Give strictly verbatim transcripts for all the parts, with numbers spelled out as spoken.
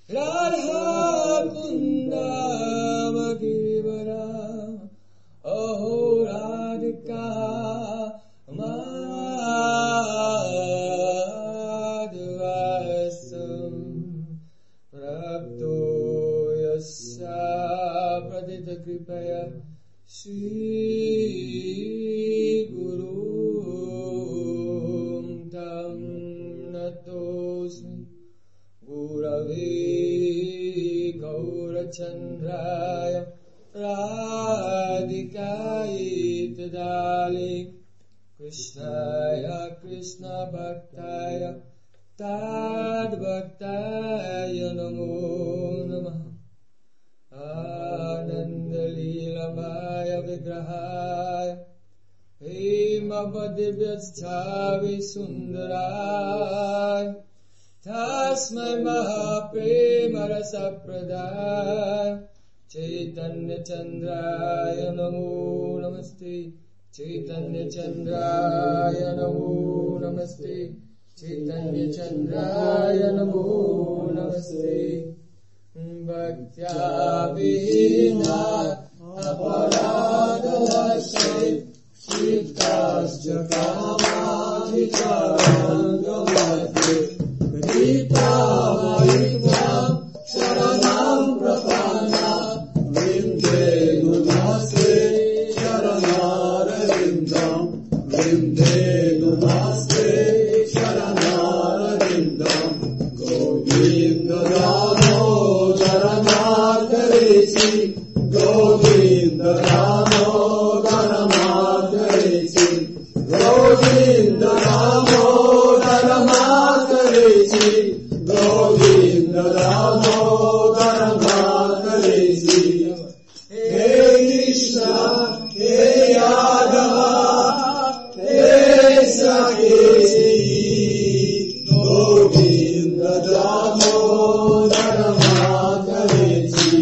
Radha Kundam Girivara Aho Radhika Madhvasam Prapto Yasya Pradita Kripaya Shri Guru Tam Natosmi Gurave Gaurachandraya Radhikaye Tadali Krishnaya Krishna Bhaktaya Tad Bhaktaya Namo Namaha Ananda Leela Maya Vigrahaya Hemavadivyaschari Sundaraya Tasmai Mahaprema Rasapradaya Chaitanya Chandraya Namo Namaste Chaitanya Chandraya Namo Namaste Chaitanya Chandraya Namo Namaste Bhaktya Vihina Aparadalashre Shiktasya Kamadhikarangavate Gita Vaitvam Sharanam Prapana Vinde Numaste Sharanarvindam Vinde Numaste Sharanarvindam Govinda Damodara Madhuresi Govinda Damodara Madhuresi Govinda Damodara Madhuresi Govinda Damodara Madhuresi Hey Krishna, Hey Yadava, Hey Sakesi Govinda Damodara Madhuresi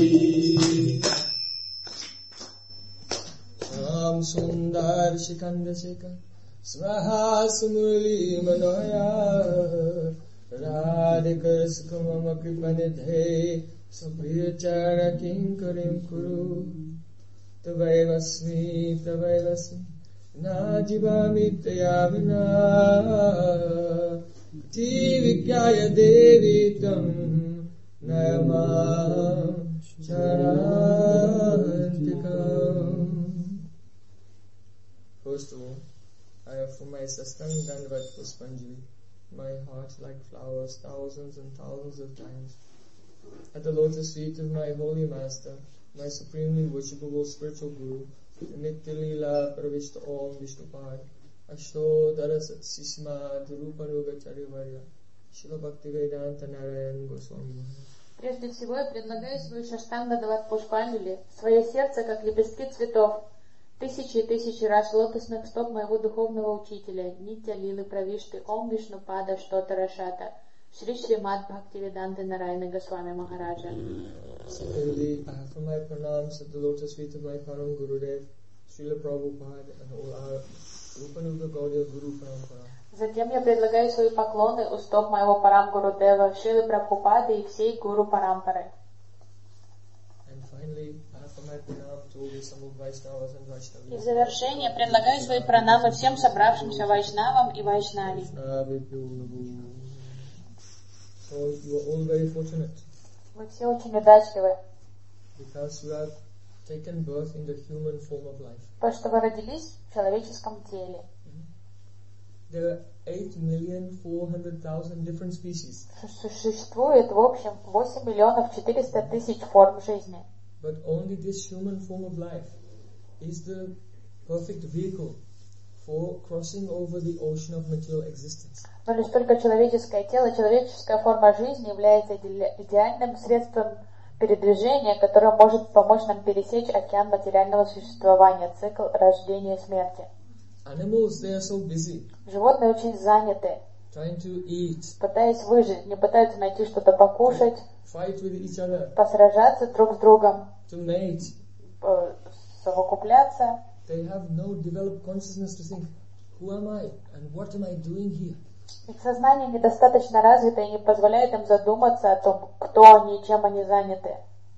Ram Sundar Shikanda Shika Swaha Sumuli Manoya Radhika Sukamama Kripanidhe Sapriya Chara Kinkarim Kuru Tavaivasmi Tavaivasmi Najivami Tayavina Tivikyaya Devi Tam Nayama Charantikam. First of all, I offer my Sastang Dandvat Puspanjali, my heart like flowers, thousands and thousands of times, at the lotus feet of my holy master, my supremely worshipable spiritual guru, the Nitya Leela Pravishta Om Vishnupad, Ashto Darasat Sisma Dhurupanuga Charivarya, Shila Bhaktivedanta Narayan Goswami. Прежде всего я предлагаю свою Шаштанга Дават Пушпанджали, свое сердце, как лепестки цветов, тысячи и тысячи раз лотосных стоп моего духовного учителя, Нитя Лилы Правишты, Ом Вишнупада, Штота Рашата, Шри Шримад Бхактивиданта Нарайана Госвами Махараджа. Similarly, I offer my pranams at the lotus feet of my Param Gurudev, Srila Prabhupada, and all our Rupanuga Gaudiya Guru Parampara. Затем я предлагаю свои поклоны у стоп моего Парам Гурудева, Шрилы Прабхупады и всей Гуру Парампары. И в завершение предлагаю свои пранамы всем собравшимся вайшнавам и вайшнави. Вы все очень удачливы. Потому что вы родились в человеческом теле. There are eight million four hundred thousand different species. Существует в общем восемь миллионов четыреста тысяч форм жизни. But only this human form of life is the perfect vehicle for crossing over the ocean of material existence. Но лишь только человеческое тело, человеческая форма жизни является идеальным средством передвижения, которое может помочь нам пересечь океан материального существования, цикл рождения и смерти. Animals, they are so busy. Животные очень заняты, trying to eat, пытаясь выжить, не пытаются найти что-то покушать, fight with each other, посражаться друг с другом, to mate, совокупляться. They have no developed consciousness to think, who am I and what am I doing here? Их сознание недостаточно развито и не позволяет им задуматься о том, кто они и чем они заняты.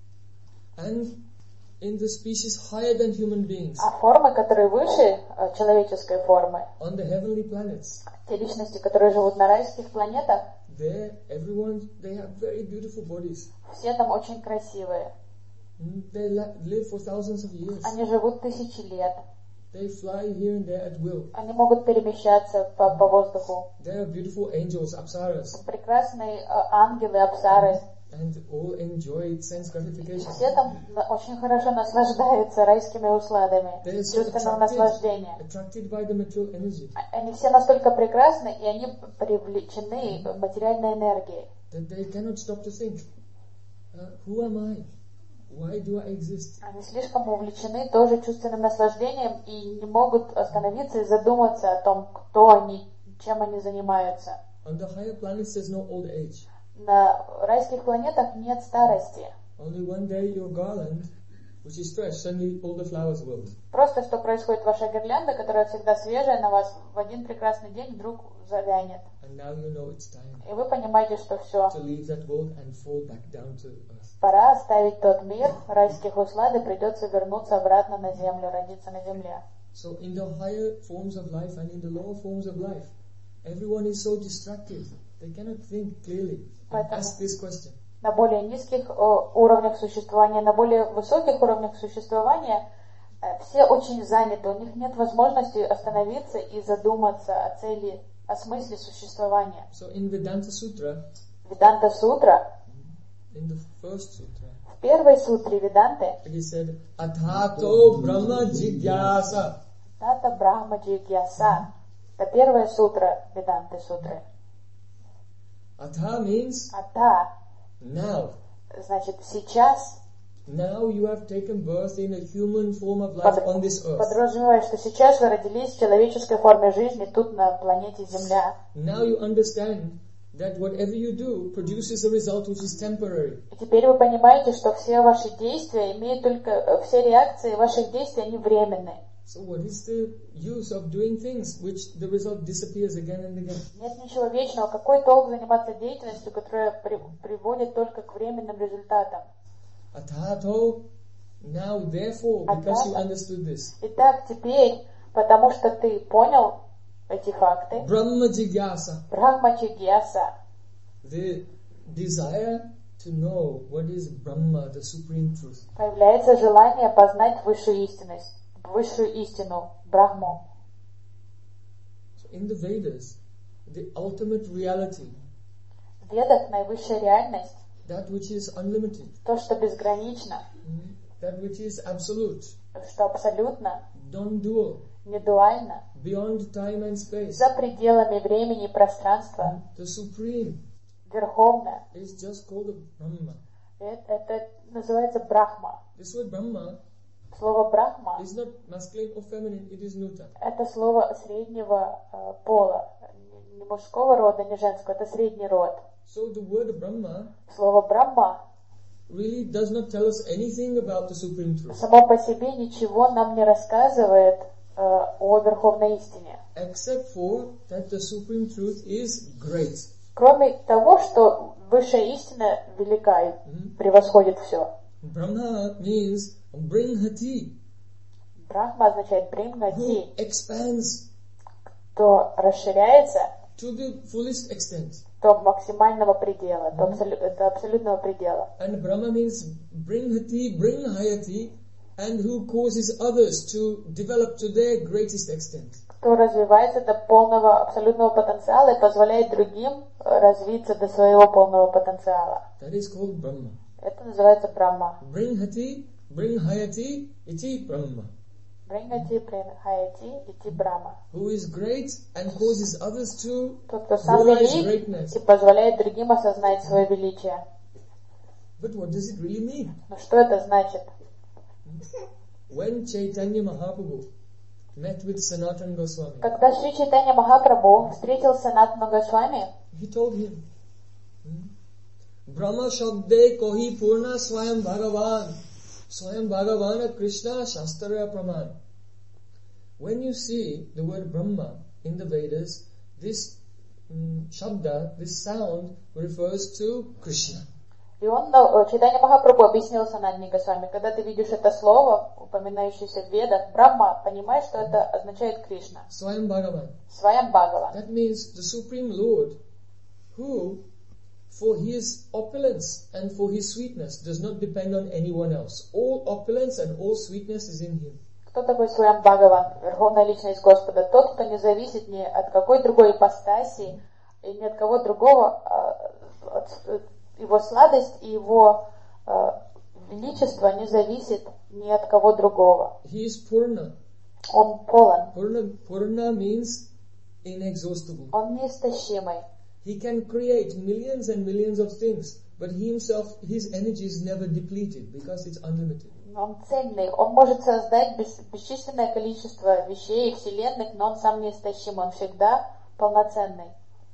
And in the species higher than human beings, А формы, которые выше э, человеческой формы, on the heavenly planets, те личности, которые живут на райских планетах, there everyone, they have very beautiful bodies. все там очень красивые. They la- live for thousands of years. Они живут тысячи лет. They fly here and there at will. Они могут перемещаться по, по воздуху. There are beautiful angels, apsaras, Прекрасные э, ангелы, апсары. and all enjoy sense gratification. Все там на- очень хорошо наслаждаются райскими усладами, They are so чувственного attracted, наслаждения. attracted by the material energy Они все настолько прекрасны, и они привлечены материальной энергией. that they cannot stop to think, uh, who am I? Why do I exist? Они слишком увлечены тоже чувственным наслаждением и не могут остановиться и задуматься о том, кто они, чем они занимаются. On the higher planets there's no old age. На райских планетах нет старости. Only one day your garland, which is fresh, suddenly all the flowers wilt. Просто что происходит, ваша гирлянда, которая всегда свежая на вас, в один прекрасный день вдруг завянет. And now you know it's time И вы понимаете, что все, to leave that world and fall back down to earth. пора оставить тот мир райских услад и придется вернуться обратно на землю, родиться на земле. So in the higher forms of life and in the lower forms of life, everyone is so distracted. They cannot think clearly and ask this question. На более низких о, уровнях существования, на более высоких уровнях существования э, все очень заняты, у них нет возможности остановиться и задуматься о цели, о смысле существования. So in Vedanta Sutra, Веданта Сутра, in the first sutra, в первой сутре Веданты, it is said, Athato Brahma Jigyasa. Тата Брахма Джигьяса, это первая сутра Веданты Сутры. Atha means Ата, now. значит, сейчас, Now you have taken birth in a human form of life on this earth. подразумевая, что сейчас вы родились в человеческой форме жизни тут на планете Земля. Now you understand that whatever you do produces a result which is temporary. И теперь вы понимаете, что все ваши действия имеют только, все реакции ваших действий, они временные. So what is the use of doing things which the result disappears again and again? Нет ничего вечного. Какой толк заниматься деятельностью, которая при, приводит только к временным результатам? Athato, now therefore, because you understood this, Итак, теперь, потому что ты понял эти факты, Brahma Jigyasa, Брахмачигьяса, the desire to know what is Brahma, the supreme truth. появляется желание познать высшую истинность, высшую истину, Брахму. So in the Vedas, the ultimate reality, В Ведах наивысшая реальность, that which is unlimited, то, что безгранично, that which is absolute, что абсолютно, non-dual, недуально, beyond time and space, за пределами времени и пространства, the supreme, верховное. is just called a Brahma. Это, это называется Брахма. This word Brahma Слово Брахма is not masculine or feminine, it is Nuta. — это слово среднего э, пола, не мужского рода, не женского, это средний род. So the word Brahma Слово Брахма really does not tell us anything about the supreme truth, само по себе ничего нам не рассказывает э, о верховной истине, except for that the supreme truth is great. кроме того, что высшая истина велика и превосходит все. Brahma means Bringhati, Брахма означает who бримгати, expands то расширяется to the fullest extent. до максимального предела, до, абсолю- до абсолютного предела. And Brahma means Bringhati, Bringhayati, and who causes others to develop to their greatest extent. Кто развивается до полного абсолютного потенциала и позволяет другим развиться до своего полного потенциала. That is called Brahma. Это называется Брахма. Bringhati, Bringhayati, iti Brahma. Брингати, Брингхаяти, Ити Брахма. Who is great and causes others to Тот, кто сам realize велик greatness. и позволяет другим осознать свое величие. But what does it really mean? Но что это значит? When Chaitanya Mahaprabhu met with Sanatana Goswami, Когда Шри Чайтанья Махапрабху встретил Санатану Госвами, he told him, hmm, Brahma Shabde Kohi Purna Swayam Bhagavan, Swayam Bhagavana Krishna Shastra Praman. When you see the word Brahma in the Vedas, this um, Shabda, this sound refers to Krishna. И он, Чайтанья Махапрабху объяснил Санатане Госвами, когда ты видишь это слово, упоминающееся в Ведах, Брахма, понимаешь, что это означает Кришна. Swayam Bhagavan. Swayam Bhagavan. That means the Supreme Lord, who, for his opulence and for his sweetness, does not depend on anyone else. All opulence and all sweetness is in him. Кто такой Сваян Бхагаван, Верховная Личность Господа? Тот, кто не зависит ни от какой другой ипостаси, и ни от кого другого, от, его сладость и его uh, величество не зависит ни от кого другого. He is Purna. Он полон. Purna, Purna means inexhaustible. Он неистощимый. He can create millions and millions of things, but he himself, his energy is never depleted because it's unlimited. Он цельный. Он может создать бес, бесчисленное количество вещей и вселенных, но он сам неистощим. Он всегда полноценный.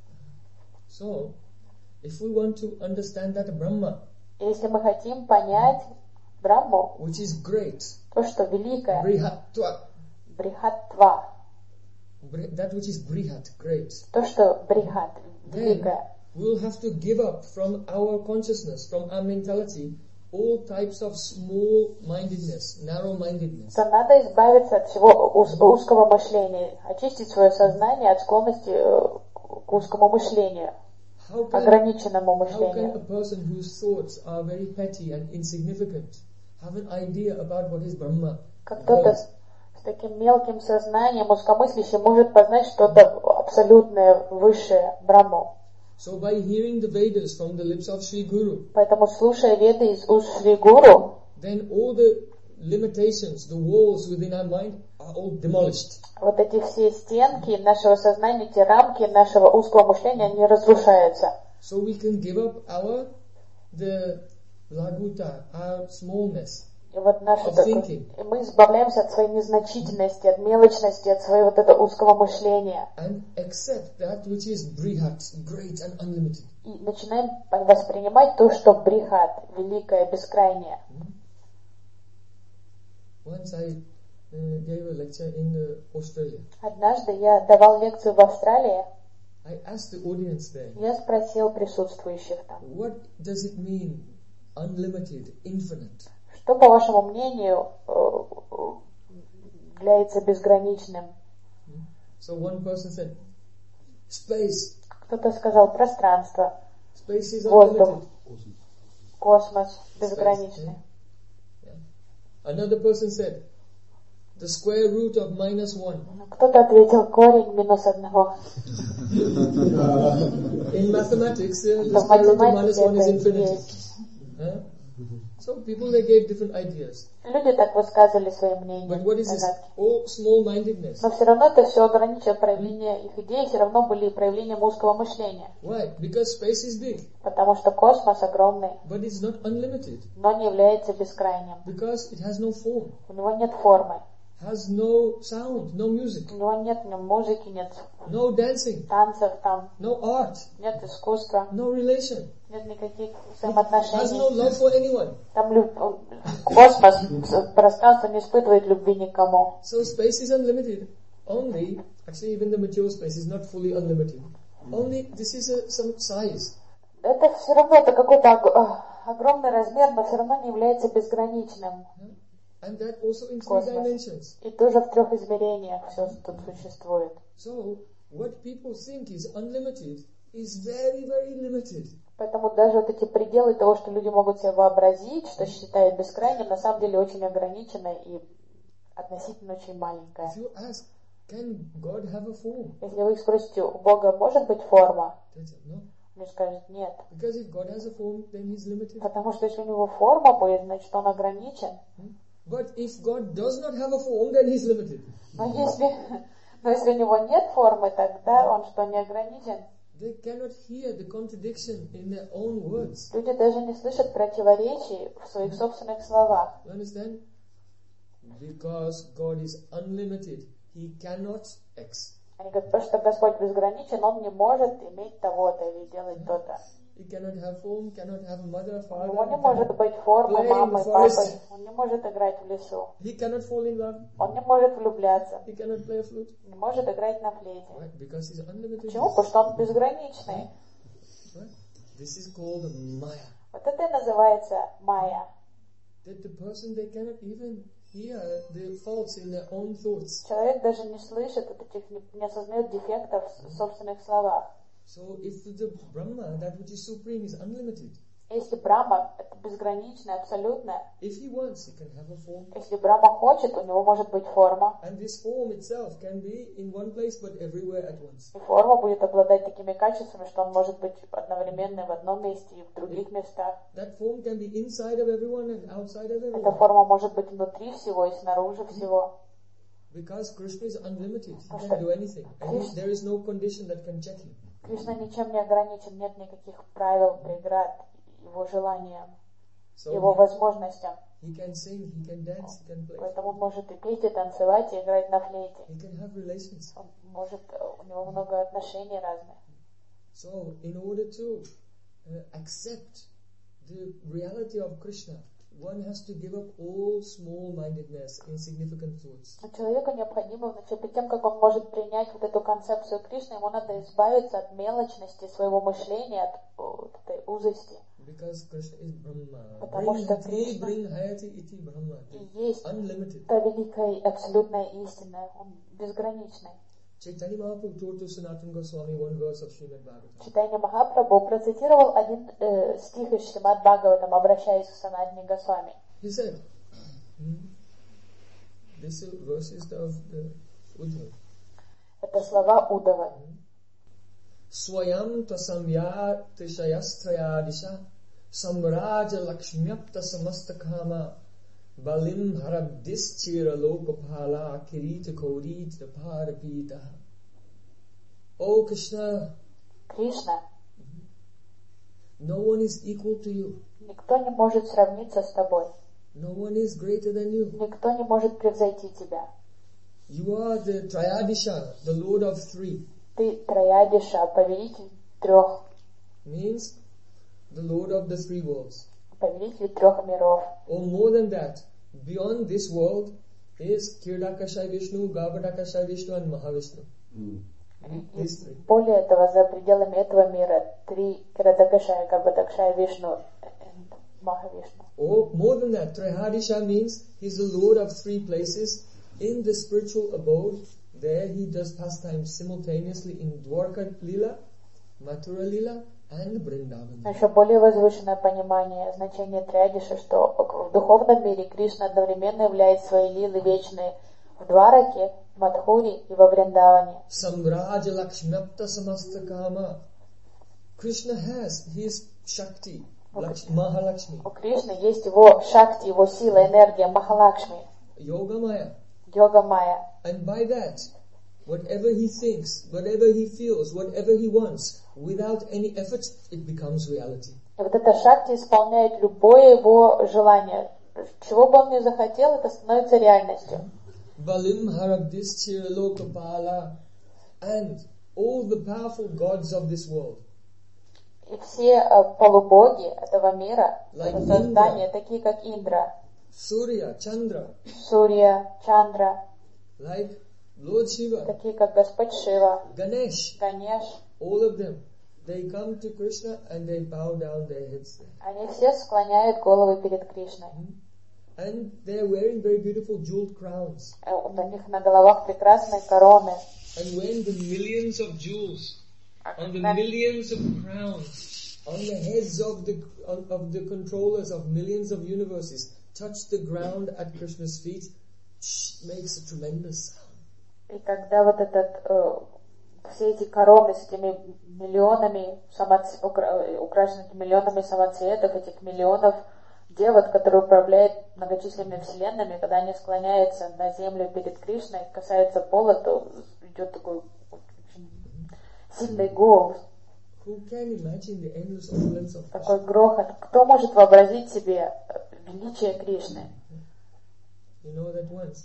So, if we want to understand that Brahma, если мы хотим понять Брахму, which is great, то, что великое, Brihatva, Брихатва, that which is Brihat, great, то, что Брихат, великое, we'll have to give up from our consciousness, from our mentality, all types of small-mindedness, narrow-mindedness. то надо избавиться от всего уз, узкого мышления, очистить свое сознание от склонности к узкому мышлению, How can, ограниченному how can мышлению. a person whose thoughts are very petty and insignificant have an idea about what is Brahma? Как кто-то с, с таким мелким сознанием, узкомыслящим, может познать что-то абсолютное, высшее, Брахму. So by hearing the Vedas from the lips of Sri Guru, Поэтому, слушая Веды из уст Шри Гуру, then all the limitations, the walls within our mind are all demolished. вот эти все стенки нашего сознания, эти рамки нашего узкого мышления, они разрушаются. So we can give up our, the laguta, our smallness. И вот наше Of такое, thinking. и мы избавляемся от своей незначительности, от мелочности, от своего вот этого узкого мышления. And accept that which is brihat, great and unlimited. И начинаем воспринимать то, что брихат, великое, бескрайнее. Once I uh, gave a lecture in uh, Australia. Однажды я давал лекцию в Австралии. I asked the audience there, Я спросил присутствующих там, what does it mean, unlimited, infinite? что, по вашему мнению, является безграничным? So one person said, space. Кто-то сказал пространство, Space is воздух, unlimited. космос, Space, безграничный. yeah. Yeah. Another person said, the square root of minus one. Кто-то ответил корень минус одного. In mathematics, uh, the В square root of minus математике one is это infinity. есть. Huh? So people, they gave different ideas. Люди так высказывали свои мнения. But what is this? догадки. All small-mindedness. Но все равно это все ограничивало проявление их идей, все равно были проявлением узкого мышления. Why? Because space is big, Потому что космос огромный, but it's not unlimited. но не является бескрайним. Because it has no form, У него нет формы, has no sound, no music, у него нет ни музыки, нет no dancing, танцев там, no art, нет искусства, no relation, нет никаких has взаимоотношений. no love for anyone. Там люб- он- космос, пространство не испытывает любви никому. So space is unlimited. Only, actually even the mature space is not fully unlimited. Only this is a, some size. Это все равно это какой-то ог- огромный размер, но все равно не является безграничным. And that also in three Космос. dimensions. И тоже в трех измерениях все тут существует. So what people think is unlimited is very, very limited. Поэтому даже вот эти пределы того, что люди могут себе вообразить, что считают бескрайним, на самом деле очень ограничено и относительно очень маленькое. If you ask, can God have a form? Если вы их спросите, у Бога может быть форма? They say, no. Он скажет, нет. Because if God has a form, then He's limited. Потому что если у него форма будет, значит он ограничен. But if God does not have a form, then He's limited. Но если, но если у него нет формы, тогда он что, не ограничен? They cannot hear the contradiction in their own words. Люди даже не слышат противоречий в своих собственных словах. You understand? Because God is unlimited, He cannot X. Они говорят, потому что Господь безграничен, Он не может иметь того-то или делать то-то. He cannot have form, cannot have a mother, У него не father. может быть форма play in the мамой, forest. папой. Он не может играть в лесу. He cannot fall in love. Он не может влюбляться. He cannot play a flute. Не может играть на флейте. Right? Because he's unlimited. Почему? Потому что он безграничный. Right? This is called Maya. Вот это и называется майя. That the person, they cannot even hear the faults in their own thoughts. Человек даже не слышит вот этих, не, не осознает дефектов в собственных словах. So if the Brahma, that which is supreme, is unlimited, Если Брахма это безграничное, абсолютное, if he wants, he can have a form. если Брахма хочет, у него может быть форма. And this form itself can be in one place but everywhere at once. И форма будет обладать такими качествами, что он может быть одновременно в одном месте и в других местах. That form can be inside of everyone and outside of Эта everyone. форма может быть внутри всего и снаружи всего. Because Krishna is unlimited, he Потому can что do anything. And he, there is no condition that can check him. Кришна ничем не ограничен, нет никаких правил, преград его желаниям, So его возможностям. he can sing, he can dance, he can play. Поэтому он может и петь, и танцевать, и играть на флейте. He can have relations. Он может, у него много отношений разных. So in order to uh, accept the reality of Krishna, one has to give up all small-mindedness, insignificant thoughts. Но человеку необходимо, значит, перед тем, как он может принять вот эту концепцию Кришны, ему надо избавиться от мелочности своего мышления, от вот этой узости. Because Krishna is Brahma. Потому что Bring Кришна bring hayati iti Brahma. и есть Unlimited. та великая и абсолютная истина, он безграничный. Chaitanya Mahaprabhu told to Sanatana Goswami one verse of Srimad Bhagavatam. Чайтанья Махапрабху процитировал один э, стих из Шримад Бхагаватам, обращаясь к Санатане Госвами. He said, hmm, this verse is of the Uddhava. Это слова Удавы. Swayam tasamya tishayastrayadisha samraja lakshmyapta samastakama balim harabdischira lokapala kirita korita parapita. O Krishna, Кришна, no one is equal to you. никто не может сравниться с тобой. No one is greater than you. Никто не может превзойти тебя. You are the Trayadisha, the Lord of three. Ты Троядиша, повелитель трех, Means the Lord of the three worlds. повелитель трех миров. Or more than that, beyond this world is Kirdakashay Vishnu, Gavadakashay Vishnu and Mahavishnu. И These three. более этого, за пределами этого мира, три Кирадакашая, Габадакшая, Вишну и Махавишну. Or more than that, Trihadisha means he's the Lord of three places. In the spiritual abode, there he does pastimes simultaneously in Dwarka Lila, Mathura Lila and Vrindavan. Еще более возвышенное понимание значения Триадиши, что в духовном мире Кришна одновременно являет свои лилы вечные в Двараке, в Мадхуре и во Вриндаване. Samraja Lakshmyapta Samastakama. Krishna has his Shakti, Laksh- Mahalakshmi, У Кришны есть его шакти, его сила, энергия, Махалакшми, Yogamaya. йога майя. And by that, whatever he thinks, whatever he feels, whatever he wants, without any effort, it becomes reality. И вот эта шакти исполняет любое его желание. Чего бы он ни захотел, это становится реальностью. Balim Harabdischir Lokapala and all the powerful gods of this world. И все э, полубоги этого мира, Like это создания, Indra. такие как Индра, Surya, Chandra, Сурья, Чандра, like Lord Shiva, такие как Господь Шива, Ganesh, Ганеш, all of them, they come to Krishna and they bow down their heads there. они все склоняют головы перед Кришной. And they're wearing very beautiful jeweled crowns. Э, У них на головах прекрасные короны. And when the millions of jewels, on the На- millions of crowns, on the heads of the of, of the controllers of millions of universes, touch the ground at Krishna's feet, it makes a tremendous sound. И когда вот этот, э, все эти короны с этими миллионами, самоц... укра... украшены этими миллионами самоцветов, этих миллионов девот, которые управляют многочисленными вселенными, когда они склоняются на землю перед Кришной, касаются пола, то идет такой очень сильный гул, Who can imagine the endless opulence of такой Krishna? грохот. Кто может вообразить себе величие Кришны? You know that once.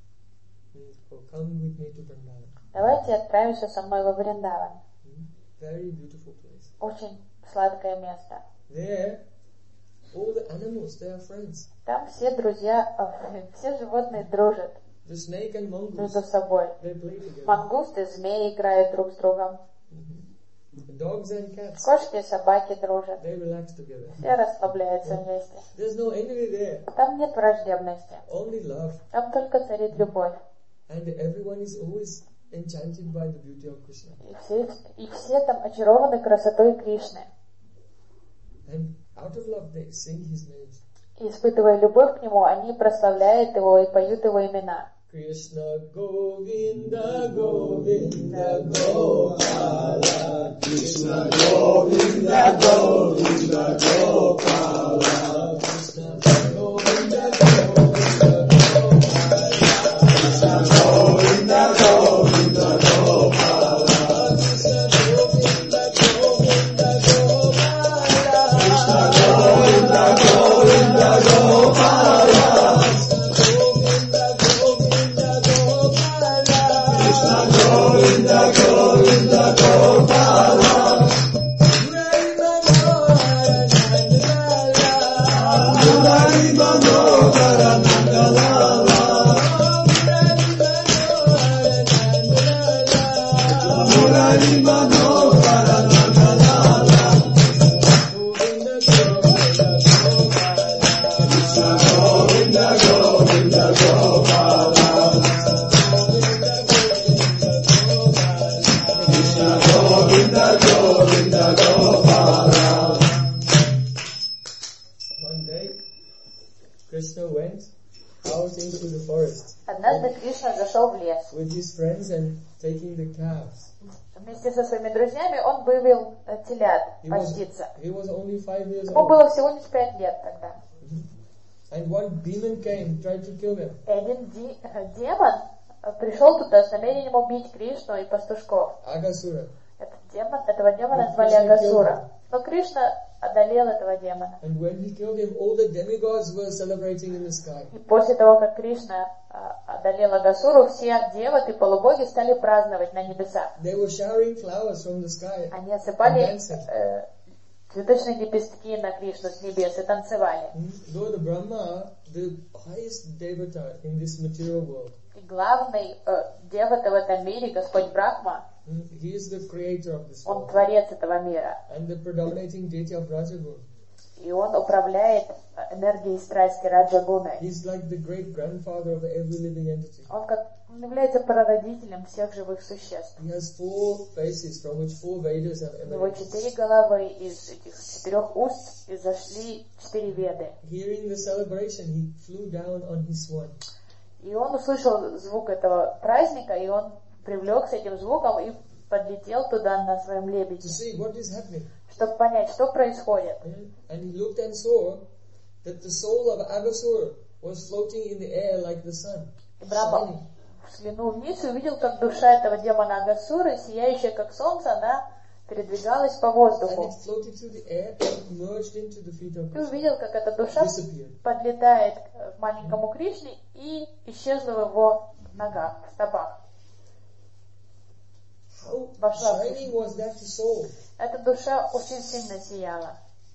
Oh, come with me to Vrindavan. Давайте отправимся со мной во Вриндаван. Very beautiful place. Очень сладкое место. There, all the animals, they are friends. Там все друзья, все животные дружат The snake and mongoose, между собой. they play together. Мангусты, змеи играют друг с другом. The dogs and cats, Кошки и собаки дружат. they relax together. Все расслабляются вместе. There's no envy there, Там нет враждебности. only love. Там только царит любовь. And everyone is always enchanted by the beauty of Krishna. И все, и все там очарованы красотой Кришны. And out of love, they sing his names. И испытывая любовь к нему, они прославляют его и поют его имена. Krishna Govinda Govinda Gopala, Krishna Govinda Govinda Gopala, Krishna Govinda Govinda Gopala, Krishna Govinda Govinda Gopala, Krishna Govinda Govinda Gopala, Krishna Govinda Govinda Gopala. Govinda, Govinda, Gopala, Murari Manohara Nangalala, Murari Manohara Nangalala, Govinda, Govinda, Gopala. One day, Krishna went out into the forest. Однажды Кришна зашел в лес. With his friends and taking the calves. Вместе со своими друзьями он вывел телят He was, паститься. he was only five years Ему old. было всего лишь пять лет тогда. And one demon came, tried to kill him. И один ди- демон пришел туда с намерением убить Кришну и пастушков. Agasura. Этот демон, этого демона Но звали Кришна Агасура. Но Кришна одолел этого демона. And when he killed him, all the demigods were celebrating in the sky. И после того, как Кришна а, одолел Агасуру, все девоты, полубоги стали праздновать на небесах. They were showering flowers from the sky. Они осыпали And dancing. э, цветочные лепестки на Кришну с небес и танцевали. Lord Brahma, the highest devata in this material world, И главный э, девата в этом мире, Господь Брахма, he is the creator of this он world. творец этого мира. And the predominating deity of Rajagun. И он управляет энергией страсти Раджагуной. He's like the great grandfather of every living entity. Он, как, он является прародителем всех живых существ. He has four faces from which four Vedas have У него emanated. четыре головы, из этих четырех уст изошли четыре веды. Hearing the celebration, he flew down on his swan. И он услышал звук этого праздника, и он привлекся этим звуком и подлетел туда на своем To лебеде, see what is happening. чтобы понять, что происходит. And he looked and saw that the soul of Agasura was floating in the air like the sun. И Брахма взглянул вниз и увидел, как душа этого демона Агасуры, сияющая как солнце, она передвигалась по And воздуху. it floated through the air and merged into the feet of И Krishna. увидел, как эта душа Disappeared. подлетает к маленькому Кришне и исчезла в его ногах, в стопах. How Вошла в shining was that soul? Эта душа очень сильно сияла.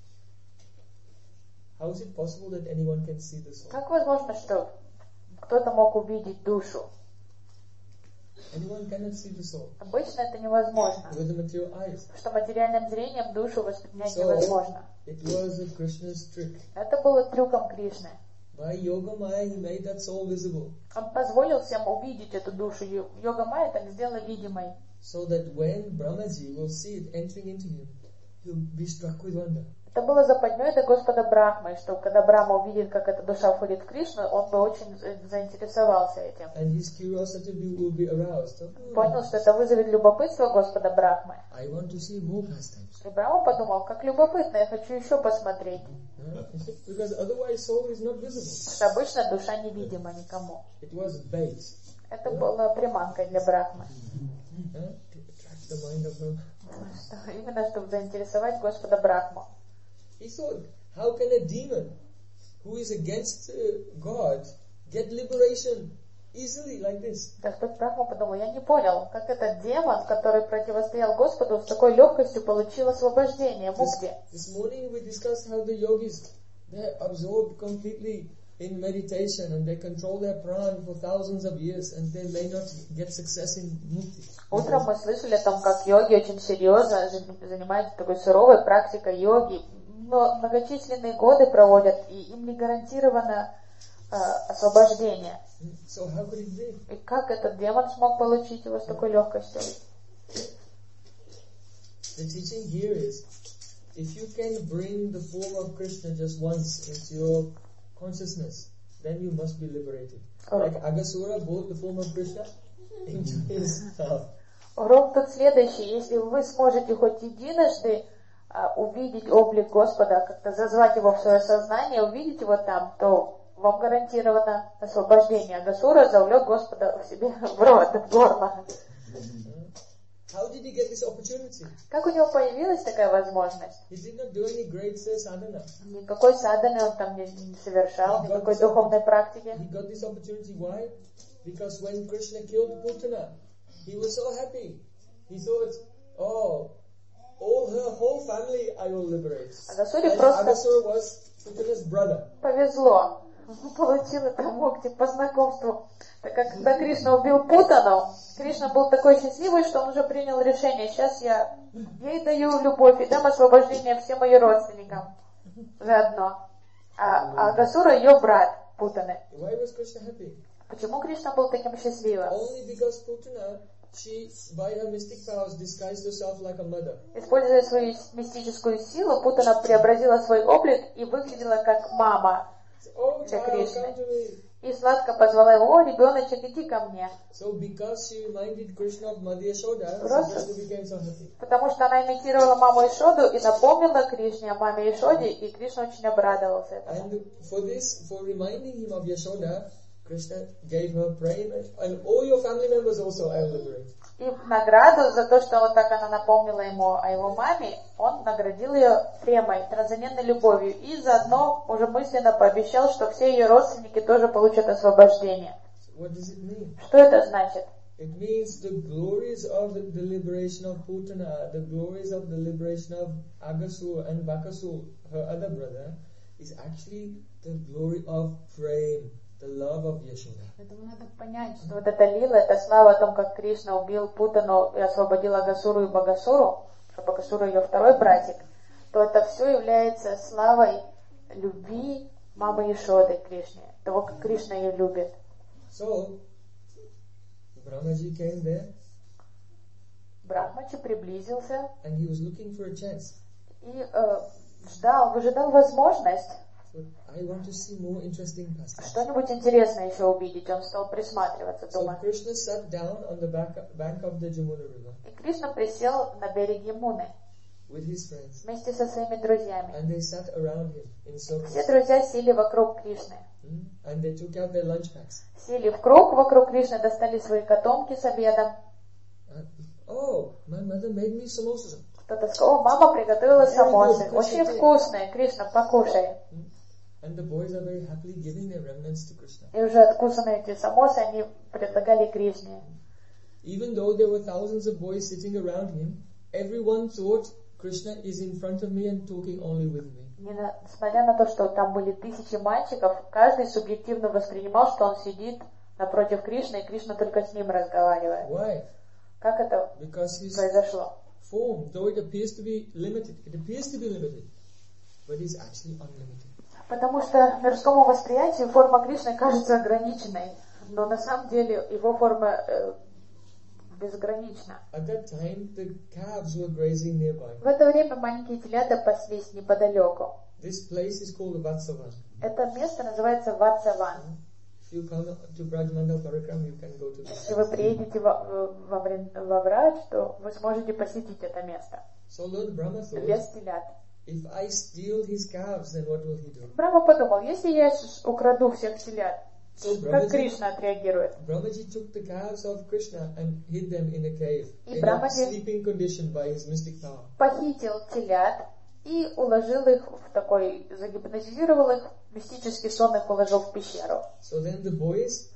How is it possible that anyone can see the soul? Как возможно, что кто-то мог увидеть душу? Anyone cannot see the soul Обычно это невозможно, with the material eyes. что материальным зрением душу воспринять So, невозможно. it was a Krishna's trick. Это было трюком Кришны. By Yoga Maya, he made that soul visible. Он позволил всем увидеть эту душу. Йога Майя так сделала видимой. So that when Brahmaji will see it entering into him, he'll be struck with wonder. Это было западней до Господа Брахмы, что когда Брахма увидит, как эта душа входит в Кришну, он бы очень заинтересовался этим. And his curiosity will be aroused. Понял, что это вызовет любопытство Господа Брахмы. I want to see more pastimes. И Брахма подумал, как любопытно, я хочу еще посмотреть. Because otherwise soul is not visible. Потому что обычно душа невидима никому. It was bait. Это была приманкой для Брахмы. Huh? To attract the mind of Brahma. Что, именно чтобы заинтересовать Господа Брахму. He thought, how can a demon who is against uh, God get liberation easily like this. Господь Брахма подумал, я не понял, как этот демон, который противостоял Господу, с такой легкостью получил освобождение, This, мукти. this morning we discussed how the yogis, they're absorbed completely in meditation and they control their prana for thousands of years and they may not get success in mukti. Утром мы слышали о том, как йоги очень серьезно занимаются такой суровой практикой йоги, но многочисленные годы проводят, и им не гарантировано э, освобождение. So how could it be? И как этот демон смог получить его с такой легкостью? The teaching here is, if you can bring the form of Krishna just once into your consciousness, then you must be liberated. Like Aghasura brought the form of Krishna into his heart. Урок тут следующий. Если вы сможете хоть единожды а, увидеть облик Господа, как-то зазвать его в свое сознание, увидеть его там, то вам гарантировано освобождение. Агасура завлек Господа в себе в рот, в горло. How did he get this opportunity? Как у него появилась такая возможность? He did not do any great sadhana. Никакой садханы он там не, не совершал, никакой духовной практики. He got this opportunity. Why? Because when Krishna killed Putana, he was so happy. He thought, oh, all her whole family I will liberate. Агасуре And просто Aghasura was Putana's brother. повезло. Он получил это мукти по знакомству. Так как когда Кришна убил Путану, Кришна был такой счастливый, что он уже принял решение. Сейчас я ей даю любовь и дам освобождение всем ее родственникам заодно. А, а Агасура ее брат Путаны. Why was Krishna happy? Почему Кришна был таким счастливым? Only because Putana, she, by her mystic powers, disguised herself like a mother. Используя свою мистическую силу, Путана преобразила свой облик и выглядела как мама Oh, для child, Кришны. come to me. И сладко позвала его: о, ребеночек, иди ко мне. So because she reminded Krishna of Mother Yashoda, Просто Krishna became so happy. потому что она имитировала маму Ишоду и напомнила Кришне о маме Ишоде, и Кришна очень обрадовался этому. And for this, for reminding him of Yashoda, Krishna gave her prema, and all your family members also I will liberate. И в награду за то, что вот так она напомнила ему о его маме, он наградил ее премой, трансцендентной любовью, и заодно уже мысленно пообещал, что все ее родственники тоже получат освобождение. What does it mean? Что это значит? It means the glories of the, the liberation of Putana, the glories of the liberation of Aghasur and Bakasur, her other brother, is actually the glory of Prem, the love of Yashoda. Поэтому надо понять, что вот эта лила, это слава о том, как Кришна убил Путану и освободил Агасуру и Багасуру, что Багасура ее второй братик, то это все является славой любви мамы Ишоды к Кришне, того, как Кришна ее любит. So, Brahmaji came there, Брахмачи приблизился and he was looking for a chance. и э, ждал, выжидал возможность So, I want to see more interesting passages. что-нибудь интересное еще увидеть. Он стал присматриваться, So думая. Krishna sat down on the back, bank of the Jamuna river И Кришна присел на берег Ямуны with his friends, вместе со своими друзьями. and they sat around him in circles, Все друзья сели вокруг Кришны. Hmm? and they took out their lunch packs. Сели в круг вокруг Кришны, достали свои котомки с обедом. And, oh, my mother made me samosas. Кто-то сказал: о, мама приготовила самосы. Очень вкусные. Кришна, покушай. Hmm? And the boys are very happily giving their remnants to Krishna. И уже откусанные эти самосы они предлагали Кришне. Even though there were thousands of boys sitting around him, everyone thought Krishna is in front of me and talking only with me. Несмотря на то, что там были тысячи мальчиков, каждый субъективно воспринимал, что он сидит напротив Кришны, и Кришна только с ним разговаривает. Why? Как это Because his произошло? form, though it appears to be limited, it appears to be limited, but is actually unlimited. Потому что мирскому восприятию форма Кришны кажется ограниченной, но на самом деле его форма э, безгранична. At that time, the calves were grazing nearby. В это время маленькие телята паслись неподалеку. This place is called Vatsavan. Это место называется Ватсаван. If you come to Brajmandal Parikram, you can go to this. Если вы приедете во, во, Врин- во Врач, то вы сможете посетить это место. So Lord Brahma thought, Лес телят. if I steal his calves, then what will he do? Брахма подумал: если я щас украду всех телят, So как Brahmaji, Кришна отреагирует? Brahmaji took the calves of Krishna and hid them in a cave, И in Brahmaji- a sleeping condition by his mystic power. Похитил телят и уложил их в такой, загипнотизировал их, мистический сон их уложил в пещеру. So then the boys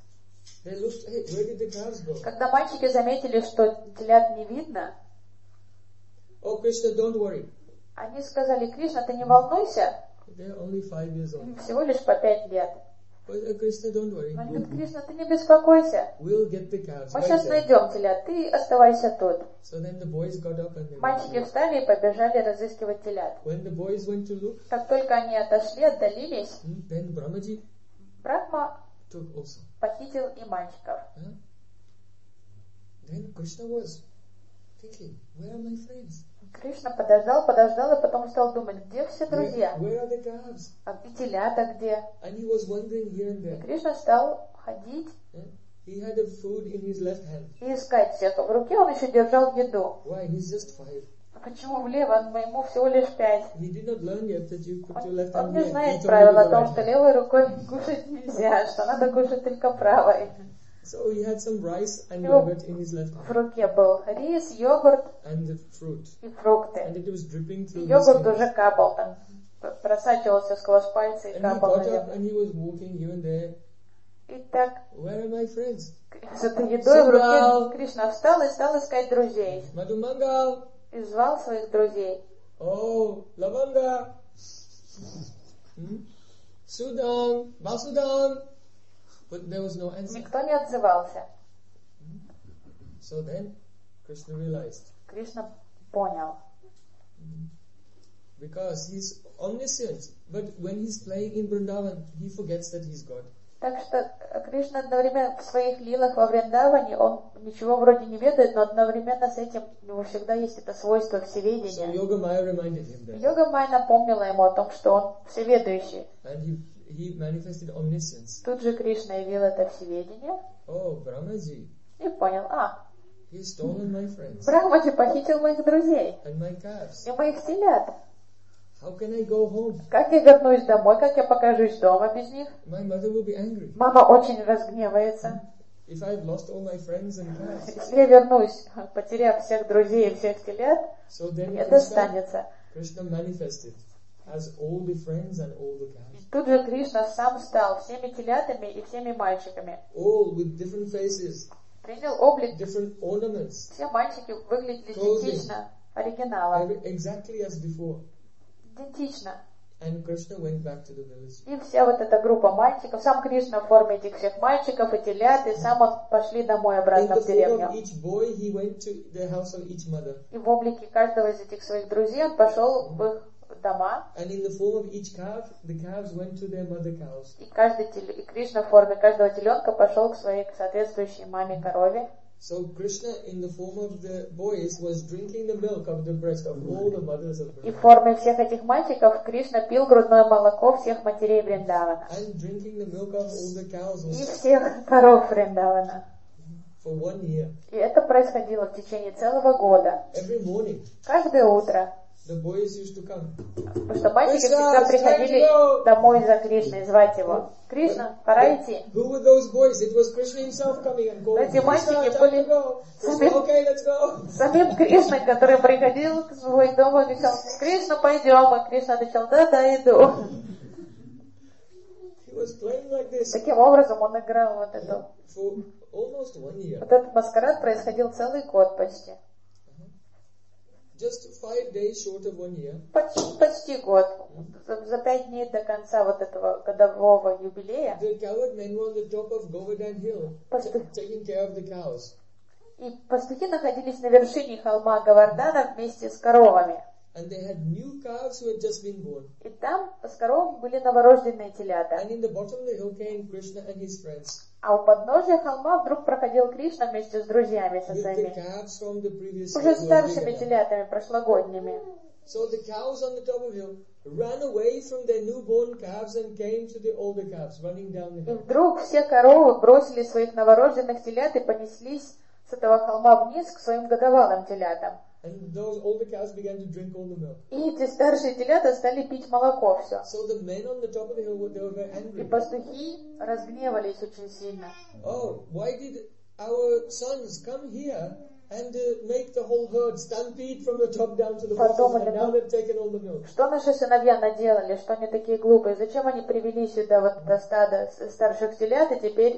They looked, hey, where did the calves go? Когда мальчики заметили, что телят не видно, Oh, Krishna, don't worry. они сказали: Кришна, ты не волнуйся, They're only five years old. им всего лишь по пять лет. But uh, Krishna, don't worry. Он говорит: Кришна, ты не беспокойся, We'll get the calves мы right сейчас there. найдем телят, ты оставайся тут. So then the boys got up and they went to Мальчики look. встали и побежали разыскивать телят. When the boys went to look, Как только они отошли, отдалились, hmm, then Brahmaji Брахма took also. похитил и мальчиков. Huh? Then Krishna was thinking, where are my friends? Кришна подождал, подождал, и потом стал думать, где все Where, друзья, where are the calves? а и телята где. And he was wandering here and И there. Кришна стал ходить Huh? He had a food in his left hand. и искать всех. В руке он еще держал еду. Why? He's just five. А почему влево? Ему всего лишь пять. He did not learn yet that you put your Он, left он hand не here. знает eat only правила with о the том, right что hand. левой рукой кушать нельзя, что надо кушать только правой. So he had some rice and Его yogurt in his left в hand руке был рис, йогурт and the fruit. и And фрукты. it was dripping И through his йогурт fingers. уже капал там, просачивался сквозь пальцы и And he капал на got up землю. and he was walking here and there. И так, Where are my friends? с этой едой в руке Кришна встал и стал искать друзей. Madhumangal. И звал своих друзей. Oh, Lavanga. Hmm? Sudang. Vasudang. But there was no answer. Никто не отзывался. So then Krishna realized, Кришна понял. because he's omniscient, but when he's playing in Vrindavan, he forgets that he's God. Так что Кришна одновременно в своих лилах во Вриндаване, он ничего вроде не ведает, но одновременно с этим у него всегда есть это свойство So всеведения. Yogamaya reminded him that. Йога Майя напомнила ему о том, что он всеведущий. And he, he manifested omniscience. Тут же Кришна явил это всеведение Oh, Brahmaji, и понял: а, he's stolen my friends Брахмаджи похитил моих друзей and my calves. и моих телят. How can I go home? Как я вернусь домой, как я покажусь дома без них? My mother will be angry. Мама очень разгневается. If I've lost all my friends and calves. Если я вернусь, потеряв всех друзей и всех телят, So then мне Krishna, достанется. Krishna manifested as all the friends and all the И calves. тут же Кришна сам стал всеми телятами и всеми мальчиками. All with different faces, Принял облик. different ornaments, Все мальчики выглядели Clothing. идентично оригинала. every, exactly as before. Идентично. And Krishna went back to the village. И вся вот эта группа мальчиков, сам Кришна в форме этих всех мальчиков и телят, и сам он пошли домой In обратно the в form деревню. of each boy, he went to the house of each mother. И в облике каждого из этих своих друзей он пошел в их дома, And in the form of each calf, the calves went to their mother cows. и каждый теле- и Кришна в форме каждого теленка пошел к своей соответствующей маме корове. So Krishna, in the form of the boys, was drinking the milk of the breast of all the mothers of И в Vrindavan. форме всех этих мальчиков Кришна пил грудное молоко всех матерей Вриндавана. And drinking the milk of all the cows И also всех коров Вриндавана. for one year. И это происходило в течение целого года. Every morning, Каждое утро. the boys used to come. Потому что мальчики Кришна, всегда приходили it's time to go. домой за Кришной, звать его. Кришна, пора идти. Who were those boys? It was Krishna himself coming and calling. Эти Krishna, мальчики time были to go. Krishna, сами- okay, let's go. Самим Кришной, который приходил в свой дом и говорил: Кришна, пойдем. И Кришна отвечал: да, да, иду. He was playing like this Таким образом он играл вот эту. for almost one year. Вот этот маскарад происходил целый год почти. Just five days short of one year. Почти, почти год. За, за пять дней до конца вот этого годового юбилея. The cowherd men were on the top of Govardhan Hill, Пастух- t- taking care of the cows. И пастухи находились на вершине холма Гавардана вместе с коровами. And they had new calves who had just been born. И там с коровами были новорожденные телята. And in the bottom of the hill came Krishna and his friends А у подножия холма вдруг проходил Кришна вместе с друзьями со with the своими, calves from the previous уже year who were старшими bigger now. телятами, прошлогодними. So the cows on the top of the hill ran away from their newborn calves and came to the older calves running down the И hill. вдруг все коровы бросили своих новорожденных телят и понеслись с этого холма вниз к своим годовалым телятам. And those older cows began to drink all the milk. И эти старшие телята стали пить молоко все. So the men on the top of the hill, were- they were very И angry. пастухи разгневались очень сильно. Oh, why did our sons come here and uh, make the whole herd stampede from the top down to the bottom, Подумали, and now ну, they've taken all the milk? что наши сыновья наделали, что они такие глупые? Зачем они привели сюда вот это стадо с- старших телят и теперь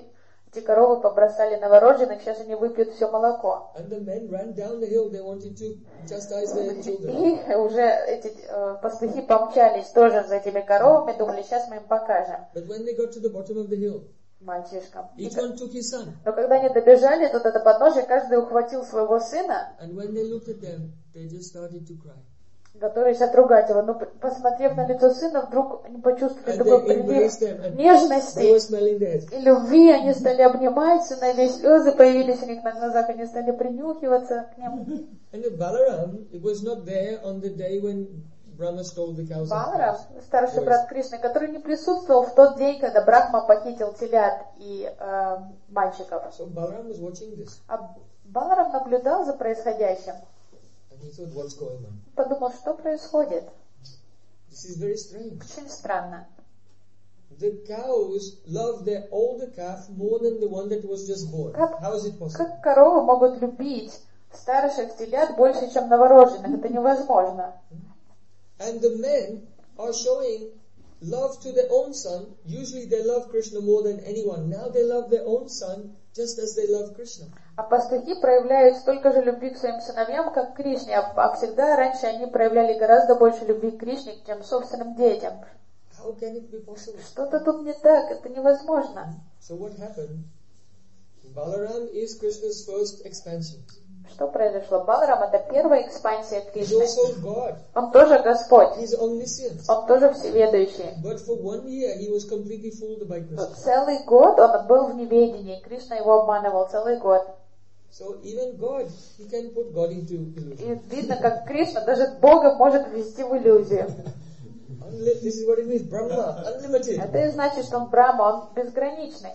Эти коровы побросали новорожденных, сейчас они выпьют все молоко. And the men ran down the hill. They wanted to chastise their children. И уже эти э, пастухи помчались тоже за этими коровами, думали, сейчас мы им покажем. But when they got to the bottom of the hill, Мальчишкам. each one took his son. Но когда они добежали туда до подножия, каждый ухватил своего сына, And when they looked at them, they just started to cry. готовясь отругать его. Но посмотрев на лицо сына, вдруг они почувствовали And такой they прилив embraced them and they нежности were smelling death. и любви. Они стали обнимать сыновей, слезы появились у них на глазах, они стали принюхиваться к нему. And the Balaram, it was not there on the day when Brahma stole the cows. Баларам, старший брат Кришны, который не присутствовал в тот день, когда Брахма похитил телят и э, мальчиков. So Balaram was watching this. А Баларам наблюдал за происходящим. And he thought, what's going on? Подумал, что происходит. This is very strange. Очень странно. The cows love their older calf more than the one that was just born. Как, How is it possible? как коровы могут любить старших телят больше, чем новорожденных? Это невозможно. And the men are showing love to their own son. Usually they love Krishna more than anyone. Now they love their own son just as they love Krishna. А пастухи проявляют столько же любви к своим сыновьям, как к Кришне, а, а всегда раньше они проявляли гораздо больше любви к Кришне, чем к собственным детям. How can it be possible? Что-то тут не так, это невозможно. So what happened? Balaram is Krishna's first expansion. Что произошло? Баларам — это первая экспансия He's Кришны. also God. Он тоже Господь. He's omniscient. Он тоже всеведущий. But for one year he was completely fooled by Krishna. Целый год он был в неведении. Кришна его обманывал целый год. So even God, he can put God into illusion. И видно, как Кришна даже Бога может ввести в иллюзию. This is what it means, Brahma, unlimited. Это и значит, что он Брахма, он безграничный.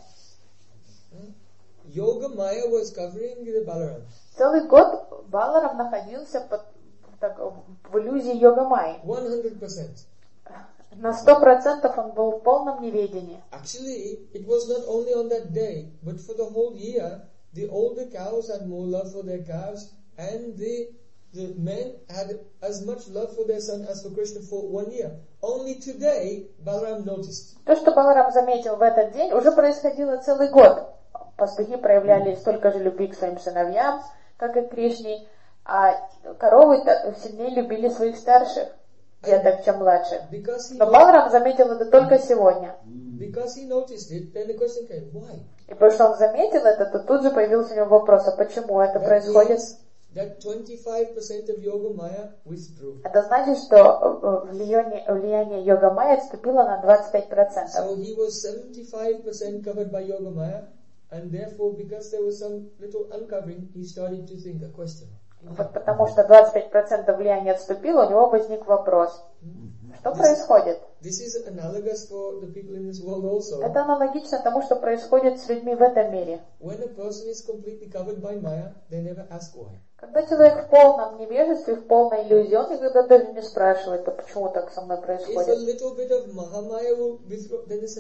Yoga Maya was covering the Balaram. Целый год Баларам находился под, так, в иллюзии Йога-майи. one hundred percent. На сто процентов он был в полном неведении. Actually, it was not only on that day, but for the whole year, the older cows had more love for their calves, and the the men had as much love for their son as for Krishna for one year. Only today, Balaram noticed. То, что Баларам заметил в этот день, уже происходило целый год. Пастухи проявляли столько же любви к своим сыновьям, как и к Кришне, а коровы сильнее любили своих старших деток, чем младших. Но Баларам заметил это только сегодня. Because he noticed it, then the question came, why? И потому что он заметил это, то тут же появился у него вопрос, а почему это происходит? That twenty-five percent of Yoga Maya withdrew. Это значит, что влияние, влияние Йога Майя отступило на двадцать пять процентов. So he was seventy-five percent covered by Yoga Maya, and therefore, because there was some little uncovering, he started to think a question. Вот потому что двадцать пять процентов влияния отступило, у него возник вопрос. Что this, происходит? This is analogous for the people in this world also. Это аналогично тому, что происходит с людьми в этом мире. When a person is completely covered by Maya, they never ask why. Когда человек в полном невежестве, в полной иллюзии, он никогда даже не спрашивает, а почему так со мной происходит. If a little bit of Mahamaya will withdraw, then they say,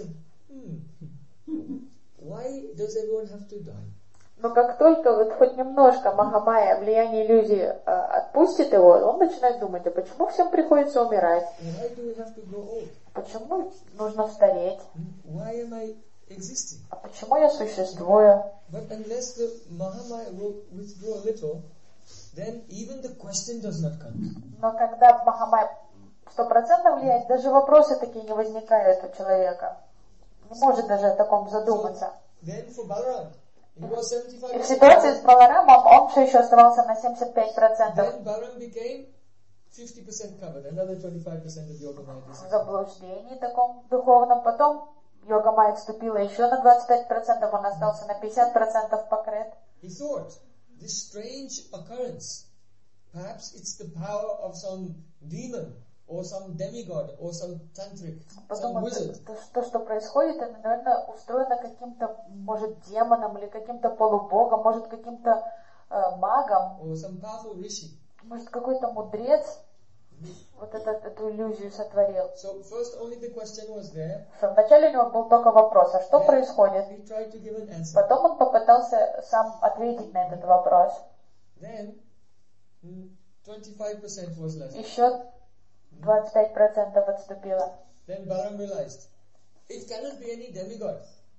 hmm, why does everyone have to die? Но как только вот хоть немножко Махамая, влияние иллюзии, э, отпустит его, он начинает думать, а почему всем приходится умирать? Why do we have to grow old? Почему нужно стареть? Why am I existing? А почему я существую? But unless the Mahamaya will withdraw a little, then even the question does not come. Но когда Махамая сто процентов влияет, даже вопросы такие не возникают у человека. Не может даже о таком задуматься. So, then for Balaram, he was seventy-five percent. И в ситуации с Баларамом он все еще оставался на семьдесят пять процентов. Then Balaram became fifty percent covered, another twenty-five percent of Yoga Maya. В заблуждении таком духовном. Потом Йога Майя отступила еще на двадцать пять процентов, он остался на пятьдесят процентов покрыт. He thought, this strange occurrence, perhaps it's the power of some demon, or some demigod, or some tantric, some wizard. То, то, что происходит, это, наверное, устроено каким-то, может, демоном, или каким-то полубогом, может, каким-то э, магом. Or some powerful rishi. Может, какой-то мудрец вот этот, эту иллюзию сотворил. So first only the question was there. Вначале у него был только вопрос, а что Then происходит? he tried to give an answer. Потом он попытался сам ответить на этот вопрос. Then twenty-five percent was left. Еще двадцать пять процентов отступило. Then Balaram realized, it cannot be any demigod.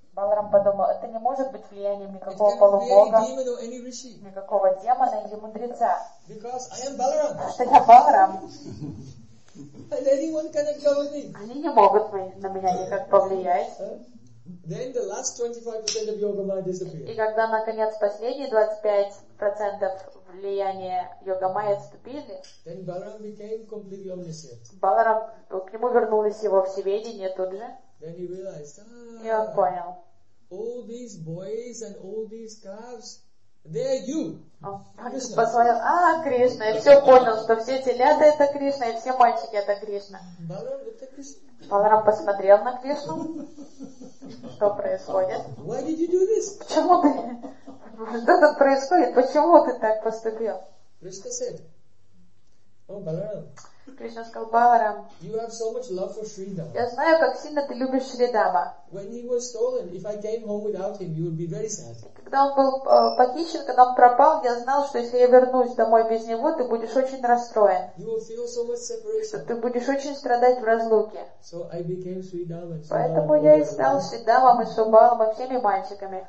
Баларам подумал, это не может быть влиянием It никакого cannot be any полубога, demon or any rishi. никакого демона или мудреца. Because I am Balaram. Потому что я Баларам. And anyone cannot cover me. Они не могут на меня никак повлиять. Huh? Then the last twenty-five percent of Yogamaya И disappeared. когда, наконец, последние двадцать пять процентов влияния Йогамайи отступили, Then Balaram became completely omniscient. Баларам, к нему вернулось его всеведение тут же, Then he realized, и он ah, понял. all these boys and all these calves, they're you. Он Кришна. посмотрел, а, Кришна, и все понял, что все телята это Кришна, и все мальчики это Кришна. Balaram looked at Krishna. Баларам посмотрел на Кришну, что происходит. Why did you do this? Почему ты, что тут происходит, почему ты так поступил? Krishna said, oh Balaram, Кришна сказал, Баларам, you have so much love for Sridhar. я знаю, как сильно ты любишь Шридама. When he was stolen, if I came home without him, you would be very sad. Когда он был э, похищен, когда он пропал, я знал, что если я вернусь домой без него, ты будешь очень расстроен. You will feel so much Что separation. ты будешь очень страдать в разлуке. So I became Sridhar and Поэтому я и стал Шридамом, и Субалом, и всеми мальчиками.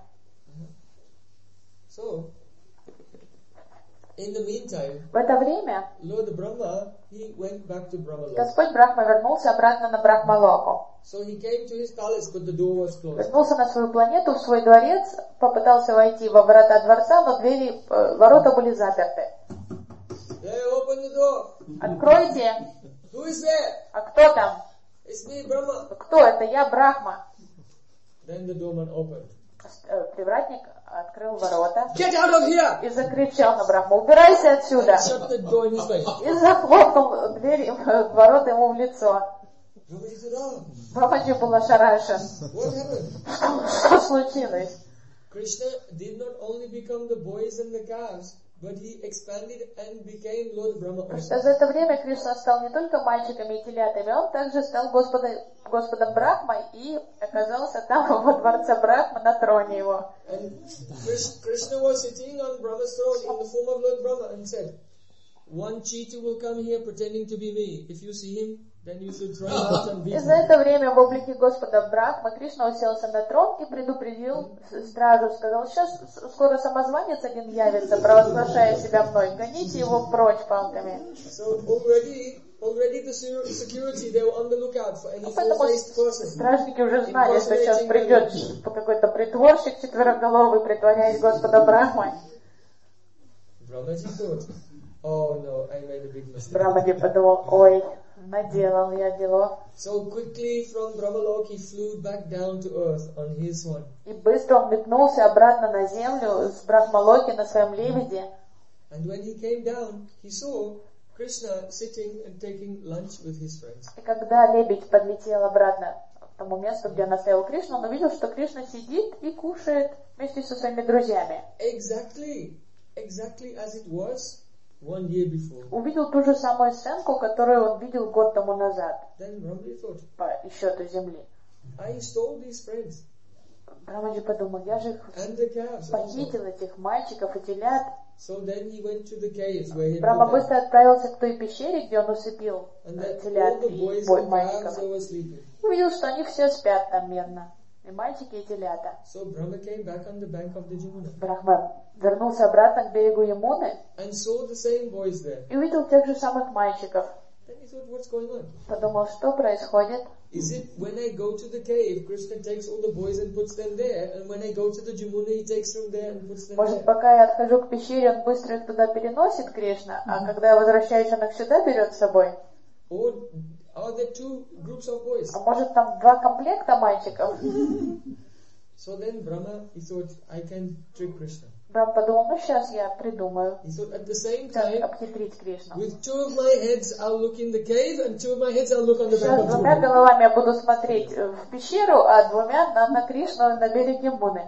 So, in the meantime, В это время Lord Brahma, he went back to Brahmaloka. Господь Брахма вернулся обратно на Брахмалоку. So he came to his palace, but the door was closed. Вернулся на свою планету, в свой дворец, попытался войти во ворота дворца, но двери, э, ворота были заперты. Hey, open the door. Откройте! Who is there? А кто там? It's me, Brahma. Кто это? Я Брахма. Then the doorman opened. Э, Привратник открыл ворота Get out of here! и закричал на Брахму: убирайся отсюда! Shut the door in his face. И захлопнул дверь, ворота ему в лицо. Brahmaji said, oh, Брахмаджи был ошарашен. what happened? Что, что случилось? Krishna did not only become the boys and the calves, but he expanded and became Lord Brahma also. За это время Кришна стал не только мальчиками и телятами, он также стал Господом, Господом Брахмой и оказался там во дворце Брахмы на троне его. And Krish- Krishna was sitting on Brahma's throne in the form of Lord Brahma and said, one cheetah will come here pretending to be me. If you see him, then you should try out and beat И за him. это время в облике Господа Брахмы Кришна уселся на трон и предупредил стражу, сказал: сейчас скоро самозванец один явится, провозглашая себя мной, гоните его прочь палками. So already, already the se- security, they were on the lookout for any Поэтому four-faced person. стражники уже знали, что сейчас придет какой-то притворщик четвероголовый, притворяясь Господа Брахмой. Brahmaji thought, oh no, I made a big mistake. Брахмаджи подумал: ой, наделал я дело. So quickly from Brahmalok he flew back down to earth on his swan. И быстро он метнулся обратно на землю с Брахмалоки на своем лебеде. And when he came down, he saw Krishna sitting and taking lunch with his friends. И когда лебедь подлетел обратно к тому месту, где он оставил Кришну, он увидел, что Кришна сидит и кушает вместе со своими друзьями. Exactly, exactly as it was one year before. Увидел ту же самую сценку, которую он видел год тому назад Then Brahmaji thought, по счету земли. I stole these friends Брахмаджи подумал: я же их and the calves also. похитил, этих мальчиков и телят. So then he went to the caves where he had Брахма put them. быстро отправился к той пещере, где он усыпил And э, then all телят the и boys бой and calves мальчиков. they were sleeping. Увидел, что они все спят там мирно. И мальчики, и телята. So Brahma came back on the bank of the Jamuna Брахма вернулся обратно к берегу Ямуны and saw the same boys there. и увидел тех же самых мальчиков. Then he thought, what's going on? Подумал, что происходит. Is it when I go to the cave, Krishna takes all the boys and puts them there, and when I go to the Jamuna, he takes from there and puts them Может, there? пока я отхожу к пещере, он быстро их туда переносит, Кришна, а когда я возвращаюсь, он их сюда берет с собой? Or are there two groups of boys? А может, там два комплекта мальчиков? So then Brahma, he thought, I can trick Krishna. Брахма подумал: ну сейчас я придумаю, He thought, at the same как time, обхитрить Кришну. with two of my heads, I'll look in the cave, and two of my heads, I'll look on the Сейчас bank of двумя Jamuna. головами я буду смотреть в пещеру, а двумя на, на Кришну на берег Ямуны.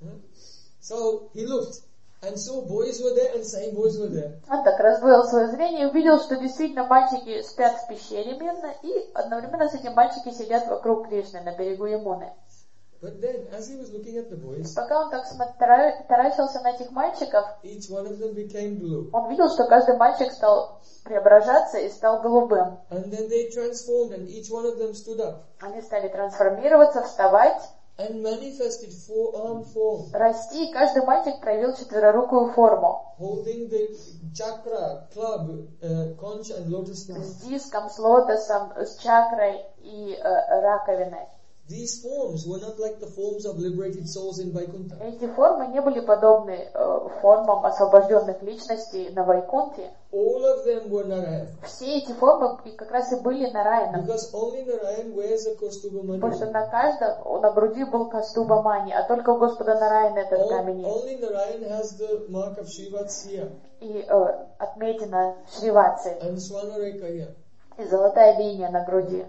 So he looked and saw boys were there and same boys were there. Он так раздвоил свое зрение и увидел, что действительно мальчики спят в пещере мирно, и одновременно с этим мальчики сидят вокруг Кришны на берегу Ямуны. But then, as he was looking at the boys, Пока он так смотра- таращился на этих мальчиков, each one of them became blue. он видел, что каждый мальчик стал преображаться и стал голубым. And then they transformed and each one of them stood up. Они стали трансформироваться, вставать. and manifested four-armed form, расти, и каждый мальчик проявил четверорукую форму. holding the chakra, club, uh, conch and lotus flower. С диском, с лотосом, с чакрой и э, раковиной. These forms were not like the forms of liberated souls in Vaikuntha. Эти формы не были подобны э, формам освобожденных личностей на Вайкунте. All of them were Narayan. Все эти формы и как раз и были Нараяном. Because only Narayan wears a Kaustubha Потому что Mani. на каждом, на груди был Кастуба Мани, а только у Господа Нараяна этот All- камень есть. Only Narayan has the mark of Srivatsya И э, отметина Шриватсы, and Swanareka here. и золотая линия на груди.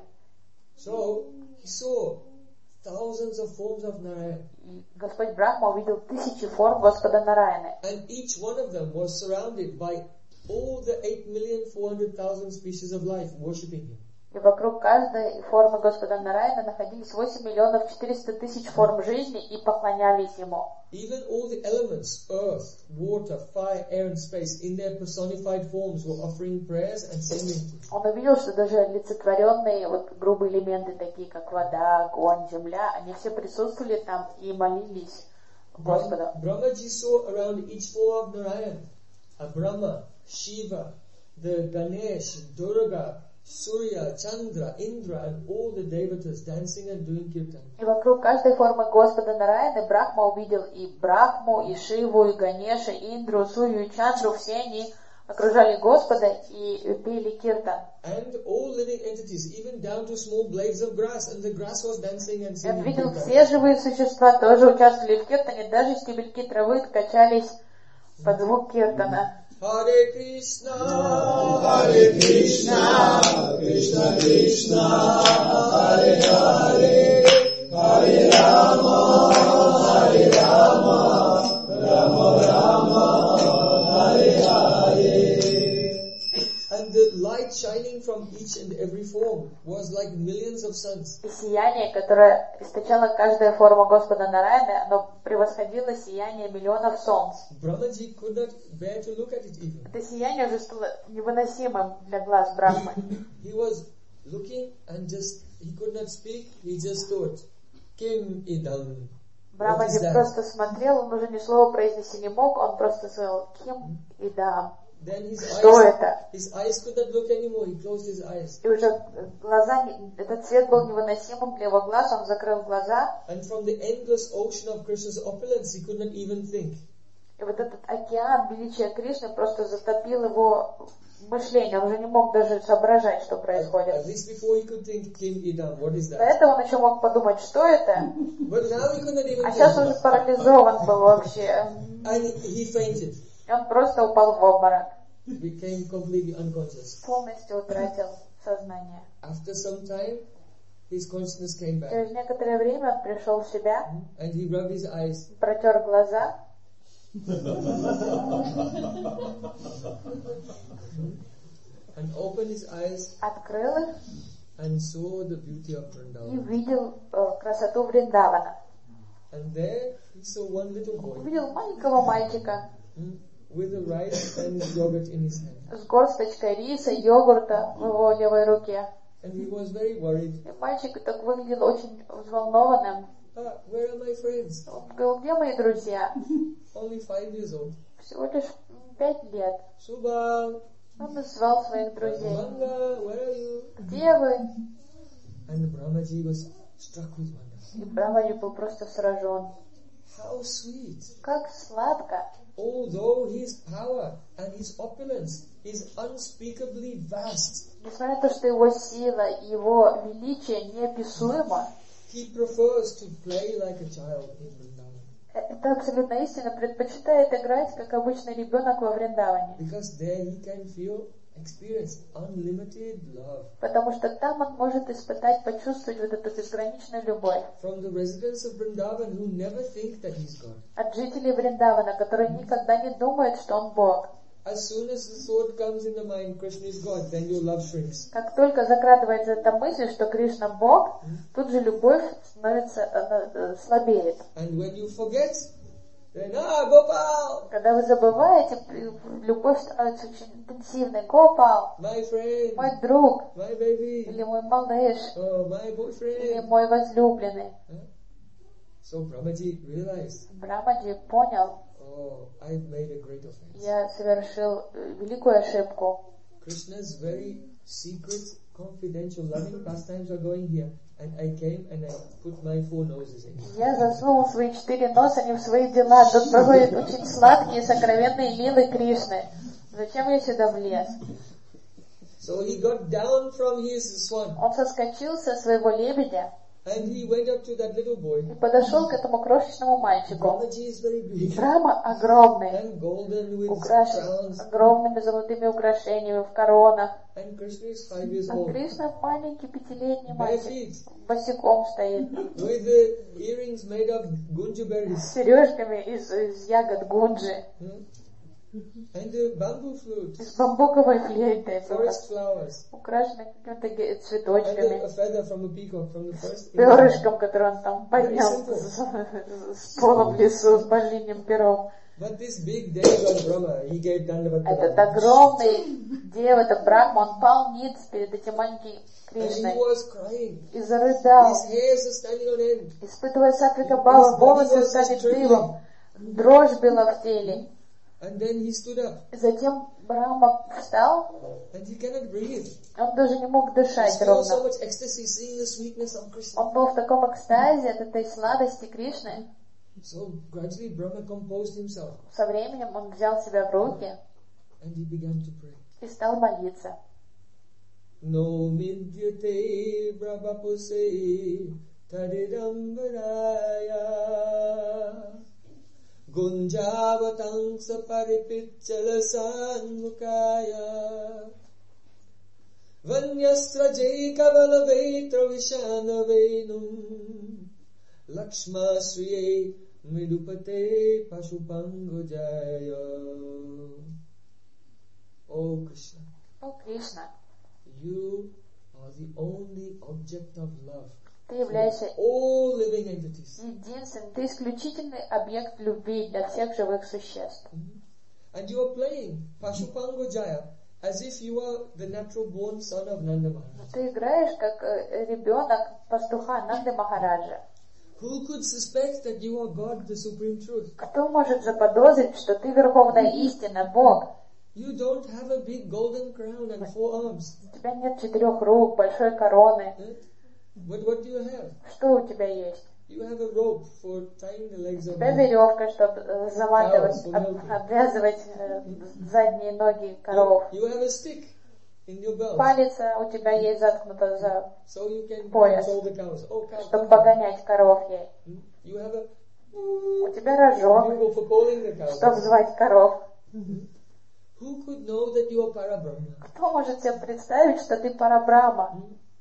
So, he saw thousands of forms of Narayan. И Господь Брахма увидел тысячи форм Господа Нараяна. And each one of them was surrounded by all the eight million four hundred thousand species of life worshipping him. И вокруг каждой формы Господа Нараяна находились восемь миллионов четыреста тысяч форм жизни и поклонялись Ему. Even all the elements, earth, water, fire, air and space, in their personified forms were offering prayers and singing to him. Он увидел, что даже олицетворенные вот грубые элементы, такие как вода, огонь, земля, они все присутствовали там и молились Господу. Brahmaji saw around each form of Narayan, a Brahma, Shiva, the Ganesh, Durga, Surya, Chandra, Indra and all the devatas dancing and doing kirtan. И вокруг каждой формы Господа Нараяны Брахма увидел и Брахму, и Шиву, и Ганеша, и Индру, Сурью, и Чандру. Все они окружали Господа и пели киртан. And all living entities, even down to small blades of grass, and the grass was dancing and И он singing видел, kirtan. все живые существа тоже участвовали в киртане, даже стебельки травы качались под звук киртана. Hare Krishna, Hare Krishna, Krishna Krishna, Hare Hare, Hare Rama, Hare Rama, Rama Rama, Hare Hare. and the light shining from each and every form was like millions of suns. И сияние, которое источала каждая форма Господа Нараяны, оно превосходило сияние миллионов солнц. Brahmaji could not bear to look at it even. Это сияние уже стало невыносимым для глаз Брахмы. He was looking and just, he could not speak, he just thought, Kim idam. What is Брахмаджи that? просто смотрел, он уже ни слова произнести не мог, он просто сказал «Ким и да». Then his Что eyes, это? his eyes could not look anymore, he closed his eyes. И уже глаза, не- этот свет был невыносимым для его глаз, он закрыл глаза, And from the endless ocean of Krishna's opulence, he could not even think. и вот этот океан величия Кришны просто затопил его мышление, он уже не мог даже соображать, что At происходит. least before he could think, Kim idam, what is До that? этого он еще мог подумать, что это, But now he could not even а сейчас think. он уже парализован был вообще. And he fainted, И он просто упал в обморок, became completely unconscious. полностью утратил сознание. After some time, his consciousness came back. Через некоторое время он пришел в себя, And he rubbed his eyes. протер глаза, And opened his eyes открыл их and saw the beauty of и Vrindavan. увидел э, красоту Вриндавана. And there he saw one little boy Увидел маленького мальчика hmm, with a rice and yogurt in his hand. с горсточкой риса, йогурта в его левой руке. And he was very worried. И мальчик так выглядел очень взволнованным. Ah, where are my friends? Он говорил, где мои друзья? Only five years old. Всего лишь пять лет. Subha, Он назвал своих друзей. Manga, where are you? Где вы? And Brahmaji was struck with wonder. И Брахмаджи был просто сражен. How sweet! Как сладко! Although his power and his opulence is unspeakably vast, Несмотря на то, что его сила и его величие неописуемо, he prefers to play like a child in Vrindavan. это абсолютно истина, предпочитает играть, как обычный ребенок во Вриндаване. Because there he can feel, experience unlimited love. Потому что там он может испытать, почувствовать вот эту безграничную любовь. From the residents of Vrindavan who never think that he's God. От жителей Вриндавана, которые никогда не думают, что он Бог. As soon as the thought comes in the mind, Krishna is God, then your love shrinks. Как только закрадывается эта мысль, что Кришна Бог, тут же любовь становится, она, э, слабеет. And when you forget, then, ah, Gopal, Когда вы забываете, любовь становится очень интенсивной. Гопал, my friend, мой друг, my baby, или мой малыш, oh, my или boyfriend. мой возлюбленный. Huh? So Brahmaji realized, Брахмаджи понял, oh, I've made a great offense. я совершил э, великую ошибку. Krishna's very secret, confidential, loving pastimes are going here. And I came and I put my four noses in. Я засунул свои четыре носа не в свои дела. Тут проходят очень сладкие, сокровенные лилы Кришны. Зачем я сюда влез? So he got down from his swan. Он соскочил со своего лебедя And he went up to that little boy. и подошел к этому крошечному мальчику. Brahmaji is very big. Брахма огромный, And golden with украшен crowns. огромными золотыми украшениями в коронах. And Krishna is five years А old. Кришна маленький пятилетний мальчик, Barefoot. босиком стоит, With the earrings made of gunja berries. с сережками из, из ягод гунджи, Hmm? And the bamboo flute. из бамбуковой флейты, Forest flowers. украшенный какими-то ге- And цветочками, a, a feather from a peacock from the first. перышком, который он там поднял с, с пола в лесу, с больным пером. But this big demigod Brahma, he gave Dandavat Этот Pranam. огромный дев, это Брахма, он пал ниц перед этим маленьким And he Кришной was crying. и зарыдал, His hairs are standing on end. испытывая сатвика бхава, волосы стали дыбом, дрожь была в теле. And then he stood up. Затем Брахма встал, And he cannot breathe. он даже не мог He дышать felt so ровно. much ecstasy seeing the sweetness of Krishna. Он был в таком экстазе от этой сладости Кришны. So gradually Brahma composed himself. Со временем он взял себя в руки And he began to pray. и стал молиться. No midyate brahmapuse tadidambaraya gunjavatangsa paripichala sanmukaya vanyastra jaykavala vetra vishana venum lakshma sriye midupate pashupango jaya. Oh Krishna, О, Кришна, you are the only object of love ты являешься for all living entities. единственный, ты исключительный объект любви для всех живых существ. And you are playing Pashupango Jaya as if you are the natural born son of Nanda Maharaj. Ты играешь как э, ребенок пастуха Нанды Махараджа. Who could suspect that you are God, the supreme truth? Кто может заподозрить, что ты верховная истина, Бог? You don't have a big golden crown and four arms. У тебя нет четырех рук, большой короны. Eh? But what do you have? Что у тебя есть? You have a rope for tying the legs У of тебя the веревка, чтобы заматывать, об- обвязывать э, задние ноги коров. You have a stick in your belt. Палец у тебя есть заткнута за, So you can Пояс. control the cows. Oh, cow, чтобы come here. погонять коров ей. Hmm? You have a У тебя рожок, bugle for calling the cows. чтобы звать коров. Who could know that you are Parabrahma? Кто может себе представить, что ты Парабрахма?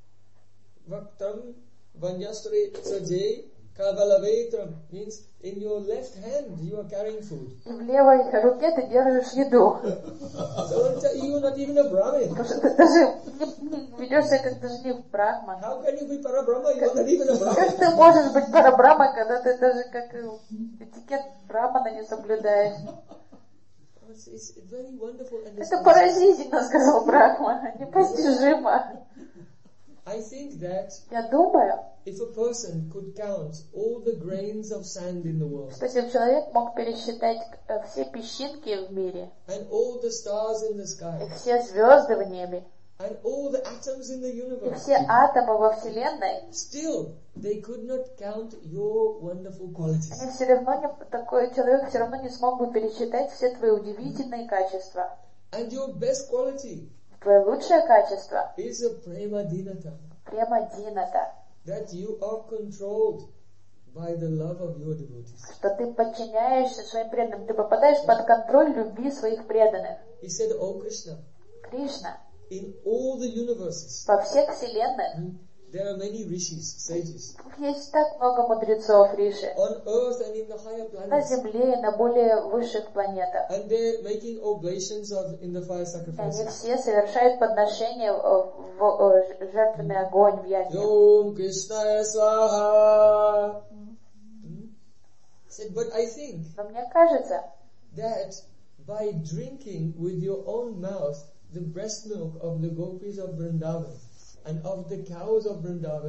Vaktam Vanyastre Sajay Kavalavetram means in your left hand you are carrying food. И в левой руке ты держишь еду. So you are not even a Brahmin. Потому что ты даже не, не ведешь себя как даже не Брахман. How can you be Parabrahma? You are not even a Как Brahmin. ты можешь быть Парабрахмой, когда ты даже как э, этикет Брахмана не соблюдаешь? It's, it's very wonderful. And Это поразительно, сказал Брахма, непостижимо. I think that Я думаю, if a person could count all the grains of sand in the world что если бы человек мог пересчитать э, все песчинки в мире, and all the stars in the и sky все звезды в небе, and all the atoms in the и universe, все атомы во Вселенной, still they could not count your wonderful qualities. они все равно не, такой человек все равно не смог бы пересчитать все твои удивительные качества. And your best quality Твое лучшее качество is a prema dinata, — према дината, that you are controlled by the love of your devotees. что ты подчиняешься своим преданным, ты попадаешь под контроль любви своих преданных. He said, Oh Krishna, Кришна, in all the universes, во всех вселенных there are many rishis, sages, есть так много мудрецов, Риши, on earth and in the higher на planets. Земле и на более высших планетах. And they're making oblations of in the fire И они sacrifices. все совершают подношения в, в, э, жертвенный огонь в ясне. Om Krishna Swaha. Hmm? Said, but I think Но мне кажется, that by drinking with your own mouth the breast milk of the gopis of Vrindavan and of the cows of Vrindavan,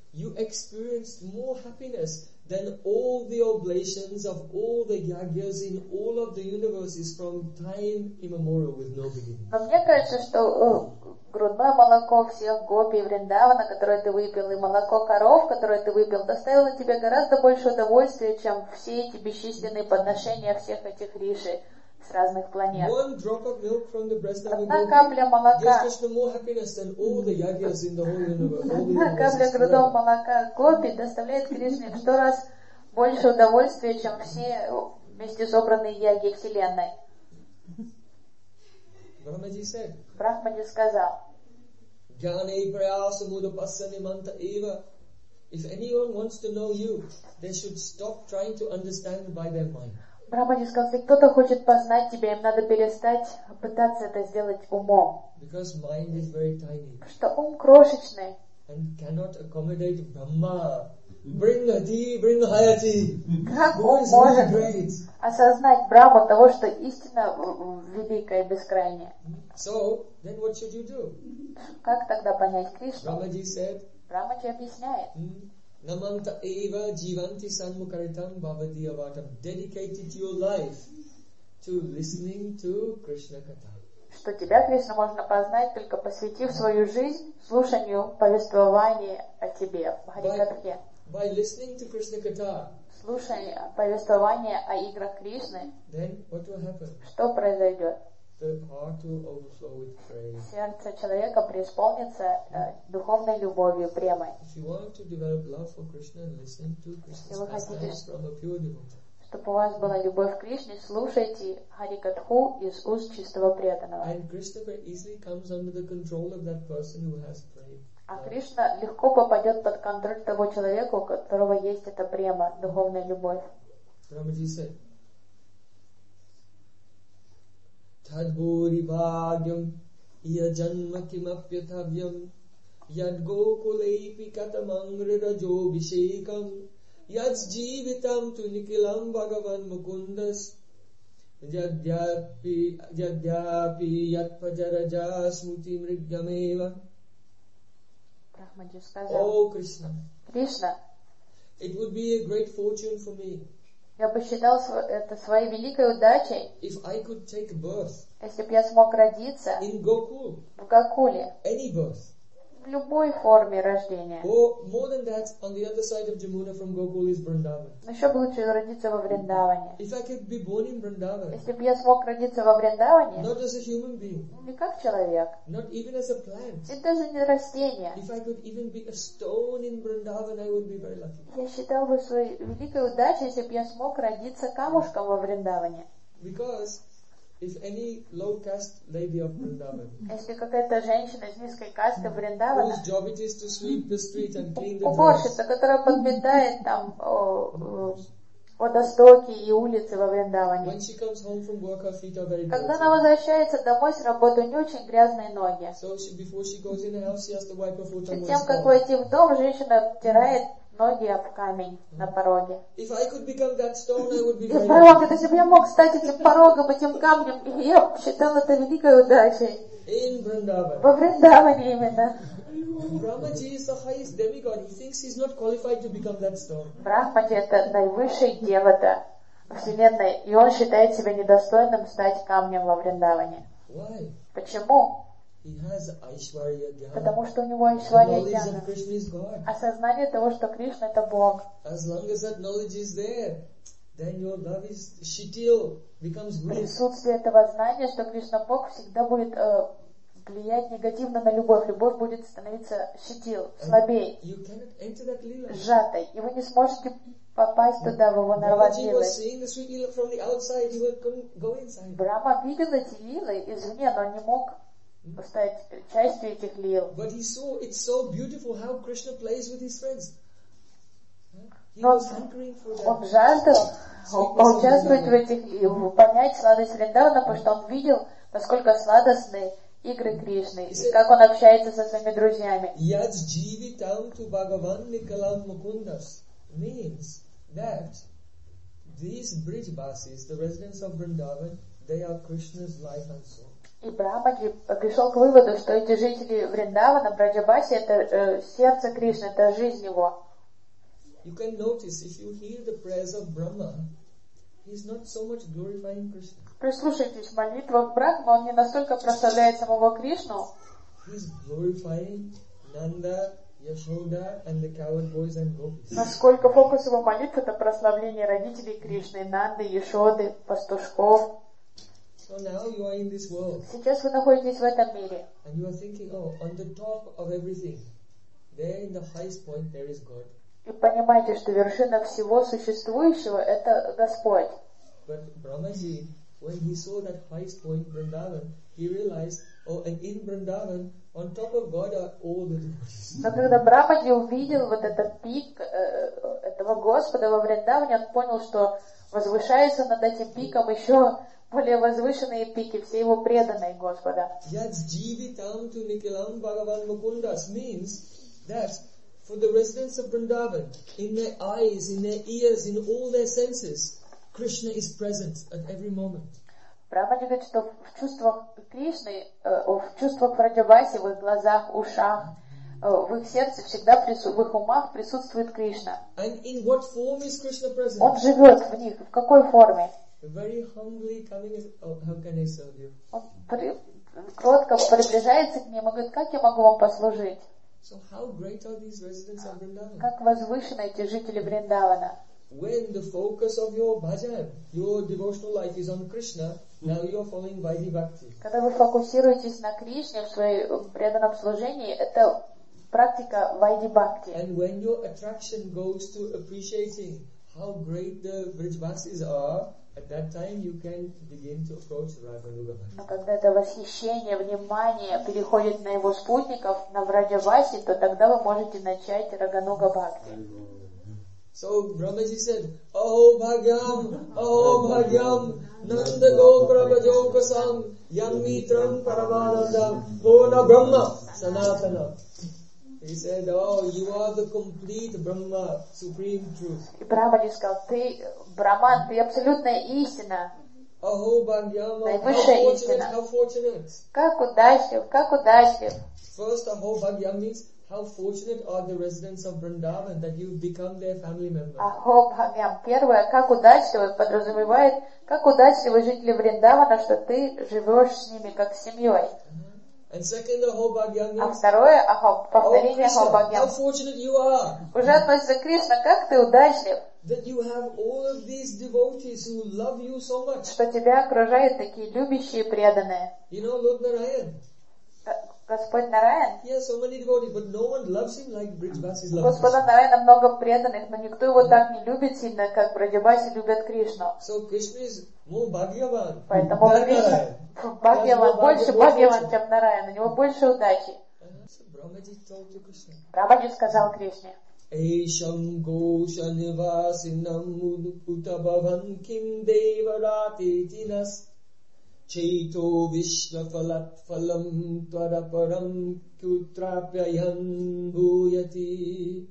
you experienced more happiness than all the oblations of all the yagyas in all of the universes from time immemorial with no beginning. Но мне кажется, что э, грудное молоко всех гопи Вриндавана, которое ты выпил, и молоко коров, которое ты выпил, доставило тебе гораздо больше удовольствия, чем все эти бесчисленные подношения всех этих риши с разных планет. One drop of milk from the breast of a Одна gopi капля молока, gives Krishna more happiness than all the yagyas in the whole universe. All the одна капля universes грудного together. молока гопи доставляет Кришне в сто раз больше удовольствия, чем все вместе собранные яги Вселенной. Brahmaji said, Брахмаджи сказал, Jnane prayasa mudapasya nimanta eva. If anyone wants to know you, they should stop trying to understand by their mind. Брахмаджи сказал, если кто-то хочет познать тебя, им надо перестать пытаться это сделать умом. Because mind is very tiny Потому что ум крошечный, and cannot accommodate Brahma. Bring Hati, bring Hayati. как Who ум is really может great? осознать Брахму того, что истина великая и бескрайняя. So, then what should you do? Как тогда понять Кришну? Brahmaji said, Брахмаджи объясняет. hmm, Namanta eva jivanti sanmukaritam bhavati avatam. Dedicated your life to listening to Krishna Katha. Что тебя, Кришна, можно познать, только посвятив свою жизнь слушанию повествования о тебе, в Харикатхе. By listening to Krishna Katha, Слушая повествование о играх Кришны, then what will happen? что произойдет? The heart will overflow with praise. Сердце человека преисполнится э, духовной любовью, премой. If you want to develop love for Krishna and listening to Если Krishna's вы хотите, pastimes from a pure devotee, чтобы у вас была любовь к Кришне, слушайте Харикатху из уст чистого преданного. and Krishna very easily comes under the control of that person who has prayed. А Кришна легко попадет под контроль того человека, у которого есть эта према, духовная любовь. Brahmaji said, Tadburi bhagyam iya janma kimapyathavyam yad gokuleipi katamangrirajo vishekam yad jivitam tu nikilam bhagavan mukundas yadyapi yadyapi yat pajaraja smuti mrigyameva. Брахмаджи сказал, Oh Krishna, Кришна, it would be a great fortune for me я бы считал св- это своей великой удачей, if I could take birth если бы я смог родиться in Gokul, в Гокуле, any birth. в любой форме рождения. Or more than that, on the other side of Jamuna from Gokul is Vrindavan. Но еще бы лучше родиться во Вриндаване. If I could be born in Vrindavan, Если бы я смог родиться во Вриндаване, not as a human being, не как человек, not even as a plant, и даже не растение, if I could even be a stone in Vrindavan, I would be very lucky. я считал бы своей великой удачей, если бы я смог родиться камушком во Вриндаване. Because if any low caste lady of Vrindavan, Если какая-то женщина из низкой касты Вриндавана, whose job it is to sweep the street and clean the drains, уборщица, которая подметает там о, о, водостоки и улицы во Вриндаване, when she comes home from work, her feet are very когда она dirty. возвращается домой с работы, у нее очень грязные ноги. So she, before she goes in the house, she has to wipe her foot on Перед one тем, как stone. войти в дом, женщина обтирает ноги об камень на пороге. If I could become that stone, I would be И very Пророк lucky. говорит, если бы я мог стать этим порогом, этим камнем, я считал это великой удачей. In Vrindavan. Во Вриндаване именно. Brahmaji is the highest demigod. He thinks he's not qualified to become that stone. Брахмаджи — это наивысший девата Вселенной, и он считает себя недостойным стать камнем во Вриндаване. Why? Почему? He has Aishwarya Jnana. Потому что у него The Айшварья knowledge Гьяна. of Krishna is God. Осознание того, что Кришна — это Бог. As long as that knowledge is there, then your love is shitil, becomes weak. Присутствие этого знания, что Кришна Бог, всегда будет э, влиять негативно на любовь. Любовь будет становиться щитил, слабей, You cannot enter that lila. сжатой, и вы не сможете попасть туда, в его Brahmaji нарватливость. was seeing the sweet lila from the outside. He couldn't go inside. Брахма видел эти лилы извне, но не мог стать частью этих лил. But he saw it's so beautiful how Krishna plays with his friends. Huh? He Но was hankering for он that. жаждал поучаствовать в этих лилах, понять сладость Вриндавана, потому что он видел, насколько сладостны игры Кришны, и как он общается со своими друзьями. Yaj jivitam tu bhagavan nikalam mukundas means that these Brijbasis, the residents of Vrindavan, they are Krishna's life and soul. И Брамаджи пришел к выводу, что эти жители Вриндавана, Браджабаси, это э, сердце Кришны, это жизнь его. You can notice if you hear the prayers of Brahma, he is not so much glorifying Krishna. Прислушайтесь, в молитвах Брахма, он не настолько прославляет самого Кришну. He is glorifying Nanda, Yashoda and the coward boys and gopis. Насколько фокус его молитв это прославление родителей Кришны, Нанды, Яшоды, пастушков. So now you are in this world Сейчас вы находитесь в этом мире. and you are thinking, oh, on the top of everything, there in the highest point there is God. И понимаете, что вершина всего существующего это Господь. But Brahmaji, when he saw that highest point, Vrindavan, he realized, oh, and in Vrindavan, on top of God are all the devotees. Но когда Брамаджи увидел вот этот пик э, этого Господа во Вриндаване, он понял, что возвышается над этим пиком еще более возвышенные пики, все его преданные Господа. Yats jivitam tu nikilam bhagavan mukundas means that for the residents of Vrindavan, in their eyes, in their ears, in all their senses, Krishna is present at every moment. Брамаджи говорит, что в чувствах Кришны, э, в чувствах Враджабаси, в их глазах, ушах, э, в их сердце всегда, прису- в их умах присутствует Кришна. And in what form is Krishna present? Он живет в них. В какой форме? Very humbly coming as, oh, how can I serve you? Он при, кротко приближается к ним и говорит, как я могу вам послужить? So how great are these residents of Vrindavan? Как возвышены эти жители Вриндавана. When the focus of your bhajan, your devotional life is on Krishna, now you are following Vaidhi Bhakti. Когда вы фокусируетесь на Кришне в своем преданном служении, это практика Вайди Бхакти. And when your attraction goes to appreciating how great the Vrijvasis are, at that time you can begin to approach Raganuga Bhakti. Но когда это восхищение, внимание переходит на его спутников, на Враджаваси, то тогда вы можете начать Рагануга Бхакти. So Brahmaji said, Aho Bhagyam, Aho Bhagyam, Nanda Gopra Bhajokasam, Yam Mitram Paramanandam, Pona Brahma, Sanatana. He said, oh, you are the complete Brahma, supreme truth. И Брамаджи сказал, ты Браман, ты абсолютная истина. Aho Bhagyam, how Наивысшая fortunate, истина. how fortunate. Как удачлив, как удачлив. First, Aho Bhagyam means, how fortunate are the residents of Vrindavan that you've become their family member. Ахо Бхагям. Первое, как удачливый, подразумевает, как удачливы жители Вриндавана, что ты живешь с ними как с семьей. And second, Aho Bhagyam А means, второе, ахо, oh повторение Ахо Krishna, how Бхагям. fortunate you are Уже относится к Кришна, как ты удачлив, that you have all of these devotees who love you so much. что тебя окружают такие любящие, преданные. You know, Lord Narayan, Господь Нараян, he has so many devotees, but no one loves him like Brijvasis love Господа Krishna. Нараяна много преданных, но никто его так не любит сильно, как Браджабаси любят Кришну. So Krishna is more Bhagyavan Поэтому than Кришна Narayan. Бхагьяван, That's больше more Бхагьяван, Bhagyavan. чем Нараян, у него больше удачи. Uh-huh. So Brahmaji told to Krishna, Брамаджи сказал Кришне, Eisham Gosha Nivasinam Utabhavan Kim Devarati Tinas Chaito Vishvafalat Phalam Twaraparam Kutrapyayan Bhuyati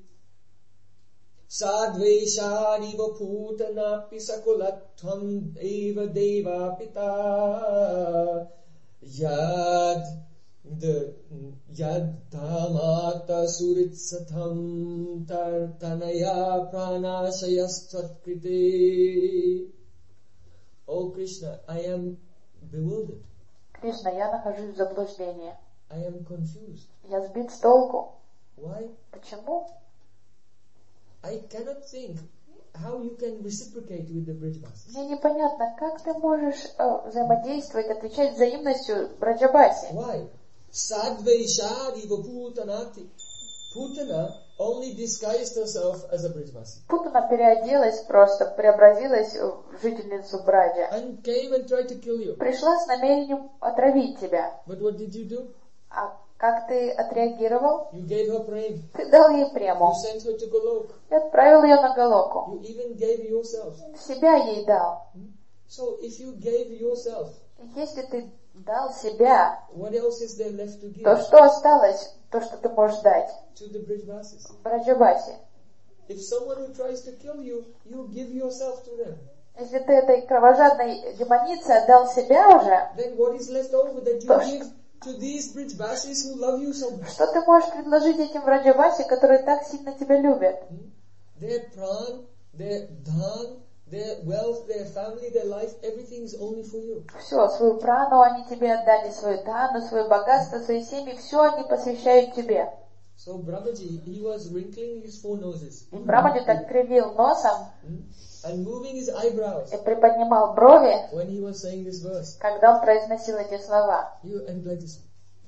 Sadveshariva Putanapi Sakulatvam Eva Deva Pita Yad the Yad Dhamata Suritsatham Tartanaya Pranashayastvat Krite. Oh Krishna, I am bewildered. Кришна, я нахожусь в заблуждении. I am confused. Я сбит с толку. Why? Почему? I cannot think how you can reciprocate with the Brijvasis. Мне непонятно, как ты можешь э, взаимодействовать, отвечать взаимностью Браджабаси. Why? Sadvaishariva Putanati. Putana only disguised herself as a Brijvasi Путана переоделась просто, преобразилась в жительницу Браджа. and came and tried to kill you. Пришла с намерением отравить тебя. But what did you do? А как ты отреагировал? You gave her prema. Ты дал ей You прему. sent her to Golok. И отправил ее на Галоку. You even gave yourself. Себя ей дал. So if you gave yourself, Если ты дал себя, what else is there left to give то что осталось, то, что ты можешь дать to the Brijvasis? Браджабаси? If someone who tries to kill you, you give yourself to them. Если ты этой кровожадной демонице отдал себя уже, then what is left over that you то give to these Brijvasis who love you so much? что ты можешь предложить этим Враджаваси, которые так сильно тебя любят? Their pran, their dhan, their wealth, their family, their life, everything is only for you. Все, свою прану они тебе отдали, свою дану, свое богатство, свои семьи, все они посвящают тебе. So Brahmaji, he was wrinkling his four noses И Брахмаджи так кривил носом and moving his eyebrows и приподнимал брови, when he was saying this verse. когда он произносил эти слова. You and like this.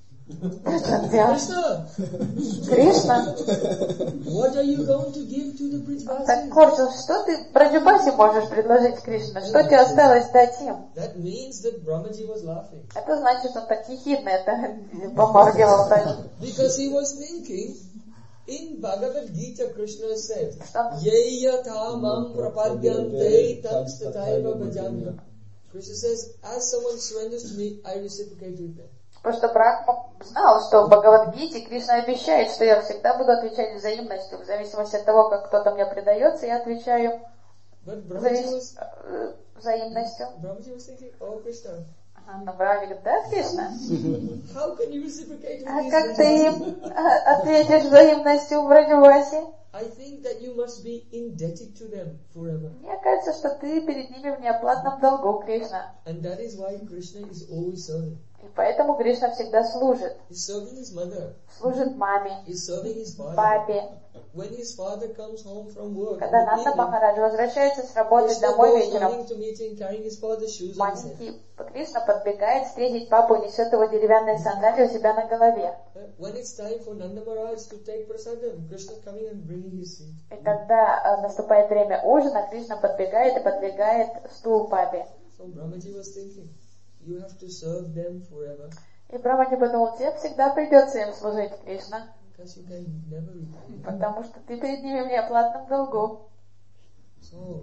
Что он делал? Krishna, Кришна, what are you going to give to the он так Brijvasis? корчил, что ты Браджабасе можешь предложить Кришна? Что тебе осталось дать им? That means that Brahmaji was laughing. Это значит, он так ехидно это поморгивал. так. Because he was thinking, in Bhagavad Gita, Krishna said, Что? Yeyata mam prapadyante tamstataiva bhajanga. Krishna says, as someone surrenders to me, I reciprocate with them. Потому что Брахма знал, что в Бхагавад-гите Кришна обещает, что я всегда буду отвечать взаимностью. В зависимости от того, как кто-то мне предается, я отвечаю But взаим- Brahmaji was, э, взаимностью. Brahmaji was thinking, oh Krishna, Ага, но Брахма говорит, да, Кришна? how can you reciprocate with А these как ты Brijvasis? им э, ответишь взаимностью в Браджавасе? I think that you must be indebted to them forever. Мне кажется, что ты перед ними в неоплатном долгу, Кришна. And that is why Krishna is always serving. И поэтому Кришна всегда служит. He's serving his mother. Служит маме, He's serving his father. папе. When his father comes home from work, in Когда the Нанда evening, Махарадж возвращается с работы Krishna домой goes вечером, running to meet him, carrying his father's shoes on his head. маленький Кришна подбегает встретить папу и несет его деревянные сандалии у себя на голове. Uh, When it's time for Nanda Maharaj to take prasadam, Krishna coming and bringing his seat. И когда э, наступает время ужина, Кришна подбегает и подвигает стул папе. So Brahmaji was thinking, you have to serve them forever И Брахмаджи подумал, тебе всегда придется им служить, Кришна, because you can never repay. потому что ты перед ними в неоплатном долгу. So,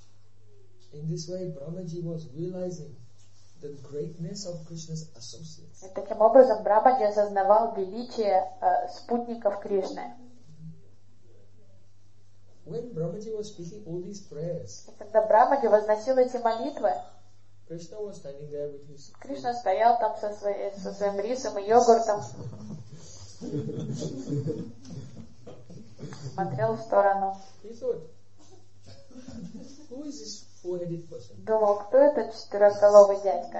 in this way, Brahmaji was realizing the greatness of Krishna's associates. И таким образом Брахмаджи осознавал величие э, спутников Кришны. When Brahmaji was speaking all these prayers, И когда Брахмаджи возносил эти молитвы, Krishna was standing there with his Кришна стоял там со, своей, со своим рисом и йогуртом, смотрел в сторону, He thought, who is this four-headed person? думал, кто этот четырехголовый дядька.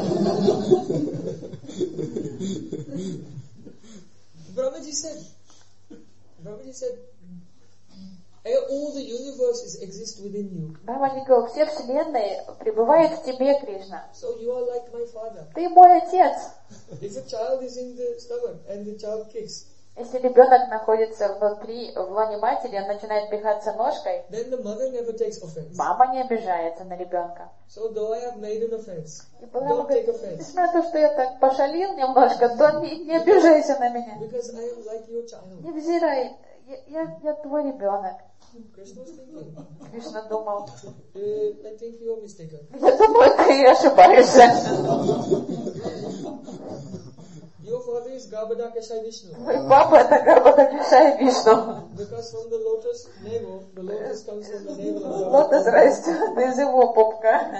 Brahmaji said, Brahmaji said, all the universes exist within you. Брахмаджи говорил, все вселенные пребывают в тебе, Кришна. So you are like my father. Ты мой отец. If a child is in the stomach and the child kicks, Если ребенок находится внутри, в лоне матери, он начинает пихаться ножкой, then the mother never takes offense. мама не обижается на ребенка. So though I have made an offense, И Брахма don't take говорит, offense. несмотря на то, что я так пошалил немножко, то не, не обижайся на меня. Because I am like your child. Невзирай, я, я, я твой ребенок. Krishna was thinking, Кришна думал, uh, I think you are mistaken. я думаю, ты ошибаешься. Your father is Garbhodakasai Vishnu. Мой папа это Гарбхадакашай Вишну. Because from the lotus navel, the lotus comes from the navel of Лотос God. растет из его пупка.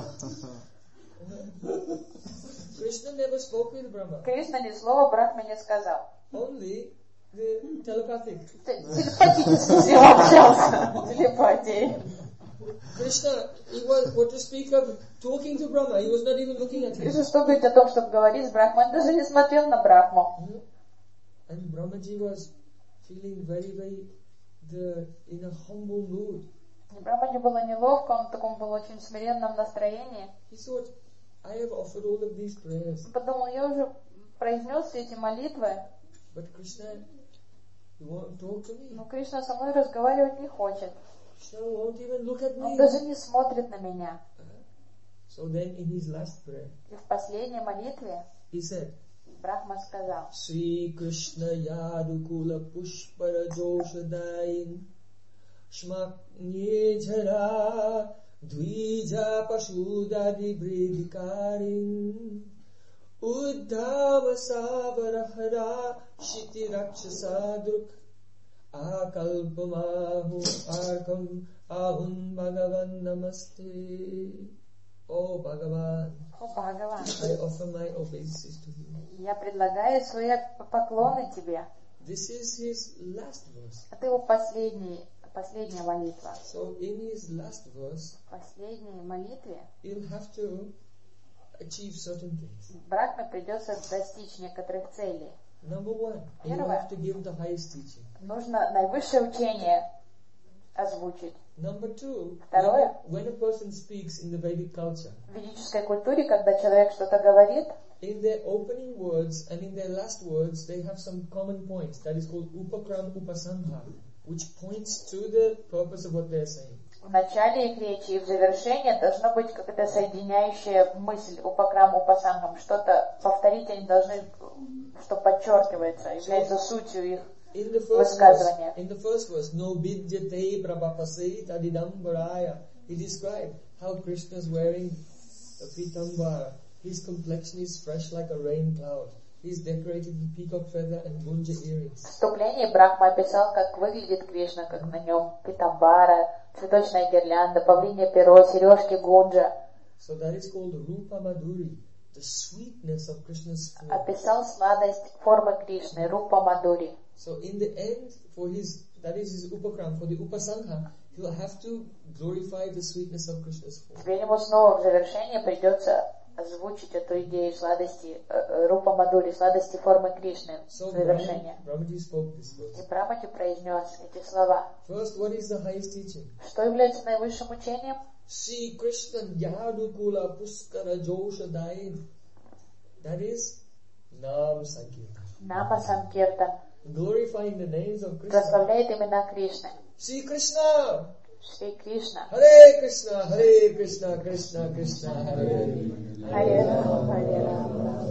Krishna never spoke with Brahma. Кришна ни слова Брахме не сказал. Only the telepathic. Телепатически с ним общался. Телепатией. Krishna, he was, what to speak of talking to Brahma, he was not even looking at him. Кришна, что говорить о том, чтобы говорить с Брахмой, он даже не смотрел на Брахму. And Brahmaji was feeling very, very, the, in a humble mood. Брахмаджи было неловко, он в таком был очень смиренном настроении. He thought, I have offered all of these prayers, Он подумал, я уже произнес все эти молитвы, but Krishna, you won't talk to me. но Кришна со мной разговаривать не хочет. Krishna won't even look at Он me. даже не смотрит на меня. So then in his last prayer, И в последней молитве he said, Брахма сказал, Sri Krishna Yadukula Pushpara Joshadain Shmaknye Jara Dvija Pashudadi Bridikarin Uddhava Savarahara Shiti Rakshasa Druk Akalpamahu arkam ahun Bhagavan namaste. Oh Bhagavan, О, Бхагаван, I offer my obeisances to you. я предлагаю свои поклоны тебе. This is his last verse. Это его последний, последняя молитва. So in his last verse, В последней молитве he'll have to achieve certain things. Брахме придется достичь некоторых целей. Number one, you Первое. have to give the highest teaching. Нужно наивысшее учение озвучить. Number two, Второе. when, when a person speaks in the Vedic culture, В ведической культуре, когда человек что-то говорит, in their opening words and in their last words, they have some common points. That is called upakram upasangha, which points to the purpose of what they're saying. в начале их речи и в завершении должна быть какая-то соединяющая мысль упакрам упасангам. Что-то повторить они должны, что подчеркивается, является сутью их In the first verse, высказывания. in the first verse, no vidyate prabhapase tadidambaraya, he described how Krishna is wearing a pitambara. His complexion is fresh like a rain cloud. He is decorated with peacock feather and gunja earrings. В вступлении Брахма описал, как выглядит Кришна, как на нем питамбара, цветочная гирлянда, павлинье перо, сережки гунджа. So that is called Rupa Madhuri, the sweetness of Krishna's form. Описал сладость формы Кришны, Рупа Мадури. So in the end, for his, that is his upakram, for the upasangha, he will have to glorify the sweetness of Krishna's form. Теперь ему снова в завершение придется озвучить эту идею сладости, э, Рупа Мадури, сладости формы Кришны в So завершение. Brahma, Brahmaji spoke this verse. И Брахмати произнес эти слова. First, what is the highest teaching? Что является наивысшим учением? Sri Krishna Yadukula Puskara Josha Dain. That is Nam Sankirtan. Нама Санкиртан. Glorifying the names of Krishna. Прославляет имена Кришны. Sri Krishna, Шри Кришна. Hare Krishna, Hare Krishna, Krishna Krishna, Hare Харе Рама, Харе Рама.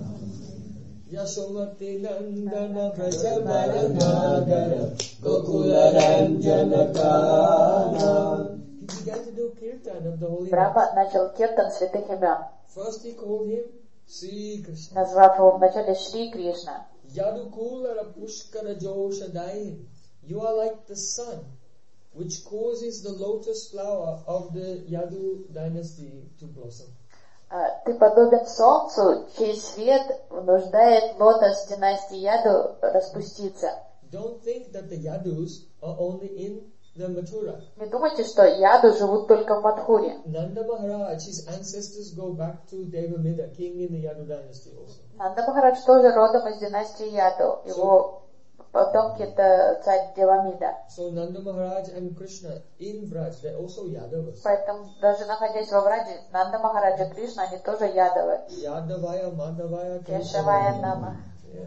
Yashomati Nandana Brajabalanagara Gokula Ranjana Kana. He began to do kirtan of the holy names. Брахма начал киртан святых имен, First he called him Sri Krishna. назвав его вначале Шри Кришна. Yadukula Pushkara Josha Dain. You are like the sun, which causes the lotus flower of the Yadu dynasty to blossom. Ты подобен солнцу, чей свет вынуждает лотос династии Яду распуститься. Don't think that the Yadus are only in the Mathura. Не думайте, что Яду живут только в Мадхуре. Nanda Maharaj, his ancestors go back to Devamida, king in the Yadu dynasty also. Нанда Махарадж тоже родом из династии Яду. Его потомки это царь Девамида. So Nanda Maharaj and Krishna in Vraj, they're also Yadavas. Поэтому даже находясь во Враджи, Нанда Махараджа и Кришна, они тоже Ядавы. Yadavaya, Madhavaya, Кешавая Нама. Yeah.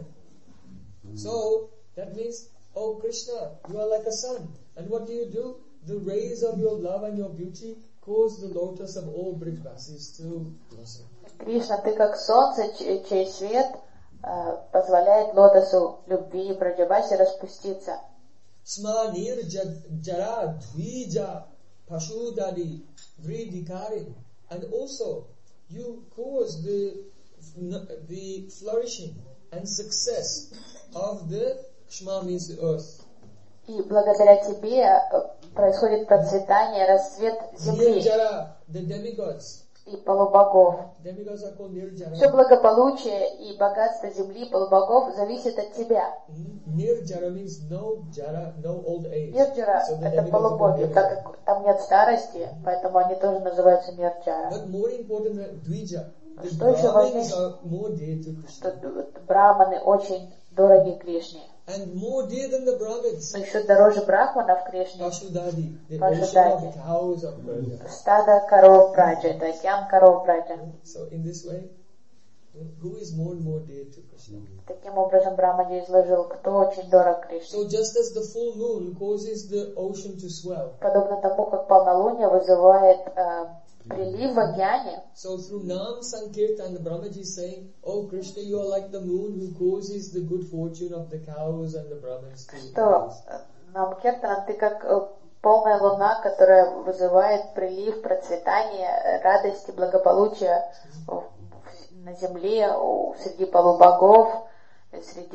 So that means, oh Krishna, you are like a sun. And what do you do? The rays of your love and your beauty cause the lotus of all Brijvasis to blossom. Кришна, ты как солнце, чей, чей свет э, позволяет лотосу любви и Браджабаси распуститься. Sma nir jara dvija pashudadi vridikarin. And also, you cause the, the flourishing and success of the, Shma means the earth. И благодаря тебе э, происходит процветание, расцвет земли Nirjara, the demigods. и полубогов. Demigods are called Nirjara. Все благополучие и богатство земли и полубогов зависит от тебя. Nirjara means no jara, no old age. Нирджара So the это demigods are called полубоги, Nirjara. так как там нет старости, поэтому они тоже называются Нирджара. But more important than Dvija, the Что еще Brahmins важнее? are more dear to Что Krishna. браманы очень дороги Кришне. And more dear than the Brahmins, Но еще дороже брахманов Кришне Pashudadi, the Pashudadi. ocean of cows of Brahma. стадо коров Браджа, это океан коров Браджа. So in this way, who is more and more dear to Krishna? Таким образом Брамаджи изложил, кто очень дорог Кришне. So just as the full moon causes the ocean to swell, Подобно тому, как полнолуние вызывает э, прилив в океане, so through Nam Sankirtan, the Brahmaji is saying, oh Krishna, you are like the moon who causes the good fortune of the cows and the Brahmins to что rise. э, нам Киртан, ты как э, полная луна, которая вызывает прилив процветания, радости, благополучия в- в- на земле, у- среди полубогов, среди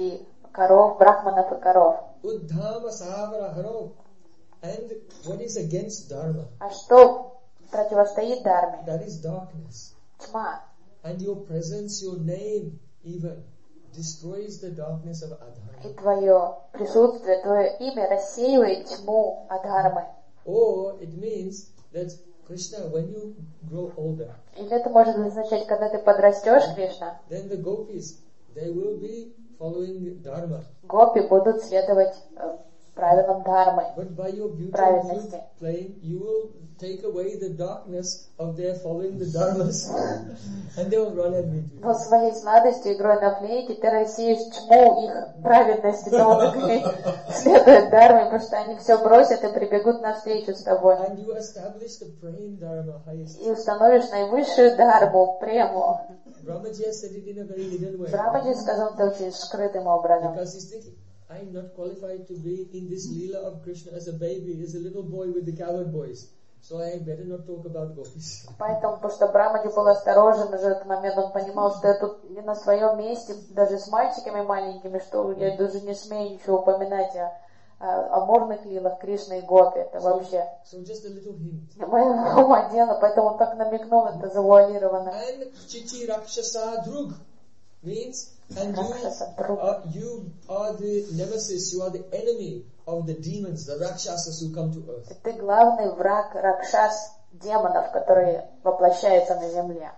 коров, брахманов и коров. Uddhama savara haro. And what is against dharma? А что противостоит дharме? That is darkness. Тьма. And your presence, your name even, destroys the darkness of adharma. И твое присутствие, твое имя рассеивает тьму адхармы. Or it means that Krishna, when you grow older, Или это может означать, когда ты подрастешь, Кришна, then the gopis, they will be following dharma. гопи будут следовать э, правилам дхармы, But by your beauty and праведности. flute playing, you will take away the darkness of their following the dharmas, and they will run and meet you. Но своей сладостью, игрой на флейте, ты рассеешь тьму их праведности, того, как они следуют дхарме, потому что они все бросят и прибегут навстречу с тобой. And you establish the praying dharma highest. И установишь наивысшую дхарму, прему. Brahmaji has said it in a very hidden way. Брахмаджи сказал это очень скрытым образом. Because he's thinking, I'm not qualified to be in this Leela of Krishna as a baby, as a little boy with the cowherd boys. So I better not talk about gopis. Поэтому, потому что Брахмаджи был осторожен уже в этот момент, он понимал, что я тут не на своем месте, даже с мальчиками маленькими, что я даже не смею ничего упоминать о, о, о морных лилах Кришны и Гопи. Это вообще So just a little hint. не моего ума дело, поэтому он так намекнул, это завуалировано. And Chichi Rakshasa Drug means, and Rakshasa you Drug. are, you are the nemesis, you are the enemy of the demons, the Rakshasas who come to earth. Ты главный враг Ракшас, демонов, которые воплощаются на земле.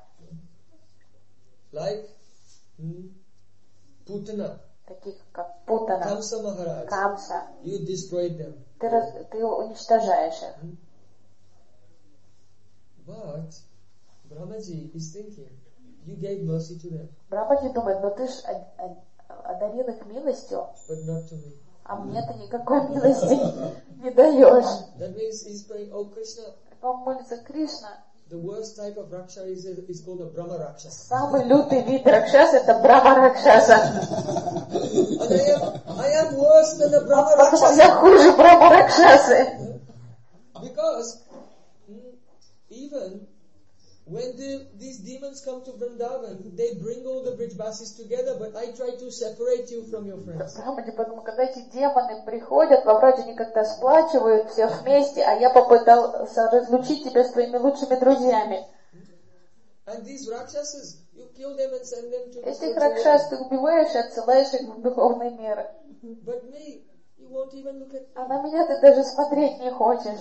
Like hmm, Putana, Таких как Путана, Kamsa Maharaj, Камса. you destroyed them. Ты, раз, ты уничтожаешь их. But Brahmaji is thinking, you gave mercy to them, Брахмаджи думает, ну ты ж одарил их милостью, but not to me. а мне ты никакой милости не даешь. That means he's praying, oh Krishna, Он молится: Кришна, the worst type of Raksha is, is called a Brahma Rakshasa. самый лютый вид Ракшаса — это Брахма Ракшаса. And I am, I am worse than a Brahma Потому я Rakshasa. хуже Брахма Ракшасы. Because mm, even when the, these demons come to Vrindavan, they bring all the Brijbasis together, but I try to separate you from your friends. Брахмаджи, поэтому, когда эти демоны приходят, во Враджи они как-то сплачивают всех вместе, а я попытался разлучить тебя с твоими лучшими друзьями. And these Rakshasas, you kill them and send them to the Этих spiritual Ракшас world. ты убиваешь и отсылаешь их в духовный мир. But me, you won't even look at А me. на меня ты даже смотреть не хочешь.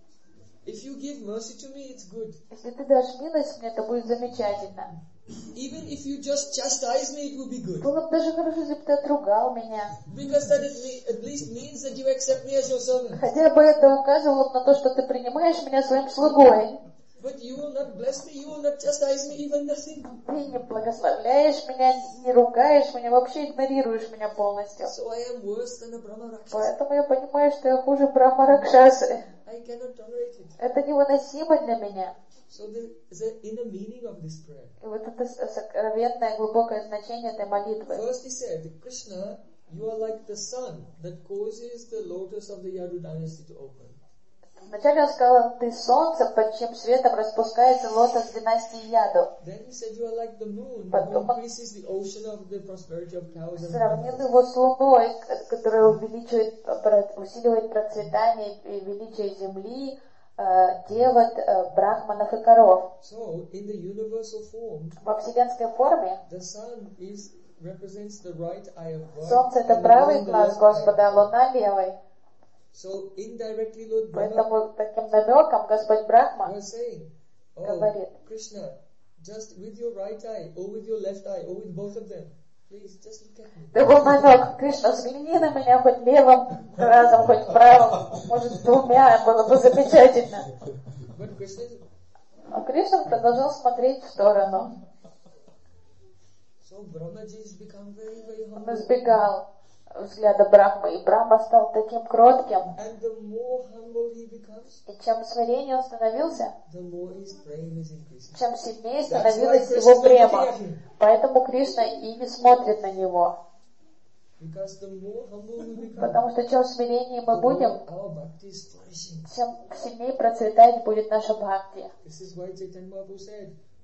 If you give mercy to me, it's good. Если ты дашь милость мне, это будет замечательно. Even if you just chastise me, it will be good. Было бы даже хорошо, если бы ты отругал меня. Because that it me, at least means that you accept me as your servant. Хотя бы это указывало бы на то, что ты принимаешь меня своим слугой. But you will not bless me, you will not chastise me, even nothing. Ты не благословляешь меня, не ругаешь меня, вообще игнорируешь меня полностью. So I am worse than a Brahma Rakshasa. Поэтому я понимаю, что я хуже Брахма Ракшасы. I cannot tolerate it. Это невыносимо для меня. So there is an inner meaning of this prayer. И вот это сокровенное, глубокое значение этой молитвы. First he said, Krishna, you are like the sun that causes the lotus of the Yadu dynasty to open. Вначале он сказал: ты солнце, под чьим светом распускается лотос династии Яду. Then he said, you are like the moon Потом who он increases the ocean of the prosperity of cows and сравнил animals. его с луной, которая увеличивает, усиливает процветание и величие земли, девот, брахманов и коров. So, in the universal form, Во вселенской форме the sun is represents the right eye of God. солнце — это and the правый moon the глаз left eye Господа, а of God. луна — левый. So, indirectly, Lord Brahma Поэтому таким намеком Господь Брахма was saying, oh, говорит: Krishna, just with your right eye, or with your left eye, or with both of them, please, just look at me. это был намек: Кришна, взгляни на меня хоть левым разом, хоть правым, может двумя, было бы замечательно. But Krishna, А Кришна продолжал смотреть в сторону. so Brahmaji has become very, very Он humble. избегал взгляда Брахмы, и Брахма стал таким кротким. And the more humble he becomes, И чем смиреннее он становился, the more his praying is increasing. чем сильнее That's why становилась Krishna его is looking према. at him. Поэтому Кришна и не смотрит на него. Because the more humble we become, Потому что чем смиреннее мы the будем, more our bhakti is flourishing. тем сильнее процветать будет наша бхакти. This is why Chaitanya Mahaprabhu said,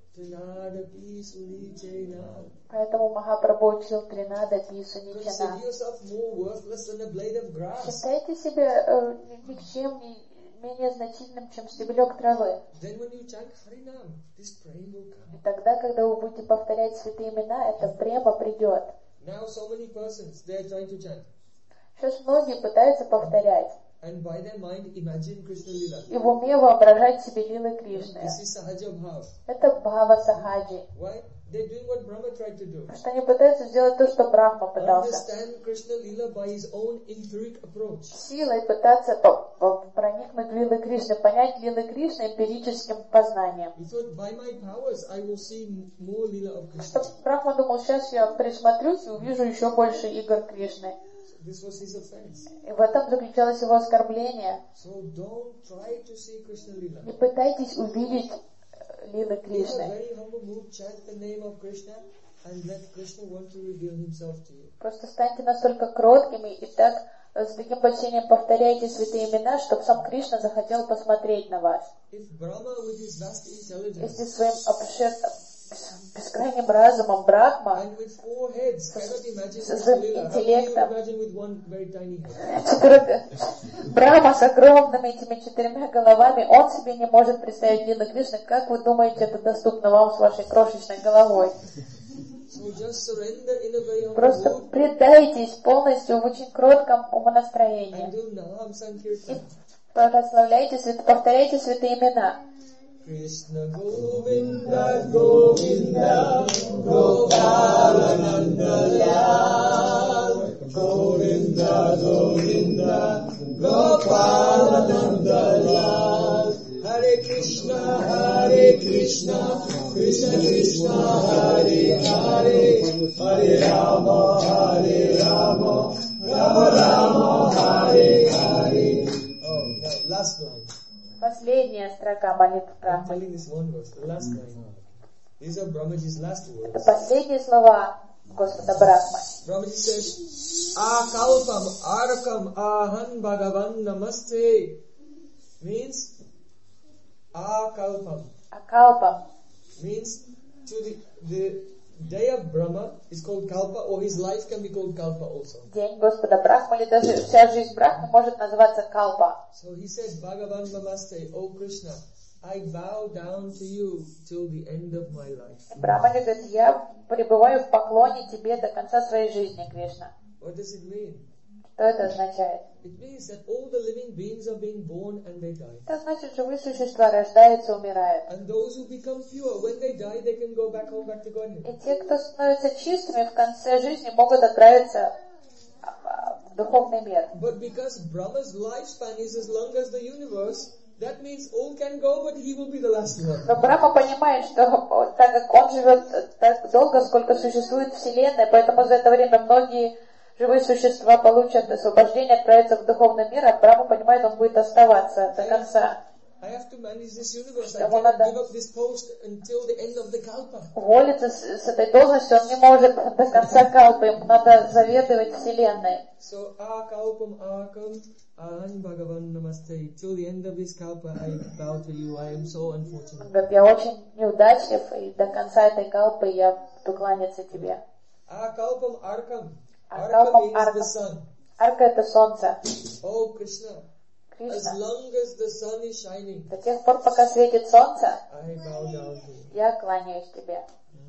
Trinada Pisu Nichena. Поэтому Махапрабху учил Тринада Пису Consider Ничана. yourself more worthless than a blade of grass. Считайте себя э, никчемней, менее значительным, чем стебелек травы. Then when you chant Harinam, this praying will come. И тогда, когда вы будете повторять святые имена, эта према придет. Now so many persons, they are trying to chant. Сейчас многие пытаются повторять. And by their mind imagine Krishna Lila. И в уме воображать себе лилы Кришны. This is Sahaja Bhav. Это Бхава Сахаджи. Why? They're doing what Brahma tried to do. Потому что они пытаются сделать то, что Брахма пытался. Understand Krishna Lila by his own empiric approach. Силой пытаться по- по- проникнуть в лилы Кришны, понять лилы Кришны эмпирическим познанием. He thought, by my powers, I will see more Lila of Krishna. Брахма думал, сейчас я присмотрюсь и увижу еще больше игр Кришны. This was his offense. И в этом заключалось его оскорбление. So don't try to see Krishna Lila. Не пытайтесь увидеть э, лилы In a Кришны. very humble mood, chant the name of Krishna and let Krishna want to reveal himself to you. Просто станьте настолько кроткими и так э, с таким почтением повторяйте святые имена, чтобы сам Кришна захотел посмотреть на вас. If Brahma with his vast intelligence Если своим обшир... бескрайним разумом Брахма, and with four heads cannot imagine с Krishna Lila, how can you интеллектом, imagine with one very tiny head? четыре- Брахма с огромными этими четырьмя головами, он себе не может представить лилы Кришны. Как вы думаете, это доступно вам с вашей крошечной головой? So just surrender in a very humble Просто mood предайтесь полностью в очень кротком умонастроении. and do Nam Sankirtan. Прославляйте, свят- повторяйте святые имена. Krishna Govinda Govinda Gopala Nanda Lal Govinda Govinda Gopala Nanda Lal Hare Krishna Hare Krishna Krishna Krishna Hare Hare Hare Rama Hare Rama Rama Rama Hare Hare. Oh, now last line. Последняя строка молитвы I'm Брахмы. telling this one verse, the last line. These are Brahmaji's last Это words. последние слова Господа Брахмы. Brahmaji says, Akalpam Arkam Ahan Bhagavan Namaste means Akalpam Акалпа. means to the, the day of Brahma is called Kalpa, or his life can be called Kalpa also. День Господа Брахмы, или даже вся жизнь Брахмы может называться Калпа. So he said, Bhagavan Namaste, O Krishna, I bow down to you till the end of my life. Брахмани говорит, я пребываю в поклоне тебе до конца своей жизни, Кришна. What does it mean? Что это означает? It means that all the living beings are being born and they die. Это значит, живые существа рождаются, умирают. And those who become pure, when they die, they can go back home, back to Godhead. И те, кто становятся чистыми в конце жизни, могут отправиться в духовный мир. But because Brahma's lifespan is as long as the universe, that means all can go, but he will be the last one. Но Брахма понимает, что так как он живет так долго, сколько существует Вселенная, поэтому за это время многие живые существа получат освобождение, отправятся в духовный мир, а Брахма понимает, он будет оставаться до конца. I have to manage this universe. I Ему cannot надо give up this post until the end of the Kalpa. Уволиться с, с этой должности он не может до конца Калпы, ему надо заведовать Вселенной. So, Akalpam Akam Ahan Bhagavan Namaste. Till the end of this Kalpa, I bow to you. I am so unfortunate. Он говорит, я очень неудачлив, и до конца этой Калпы я буду кланяться тебе. Akalpam Arkam. Акалпам Arkam is Арка. the sun. Арка — это солнце. Oh Krishna, as Кришна. long as the sun is shining, До тех пор, пока светит солнце, I bow down to you. я кланяюсь тебе.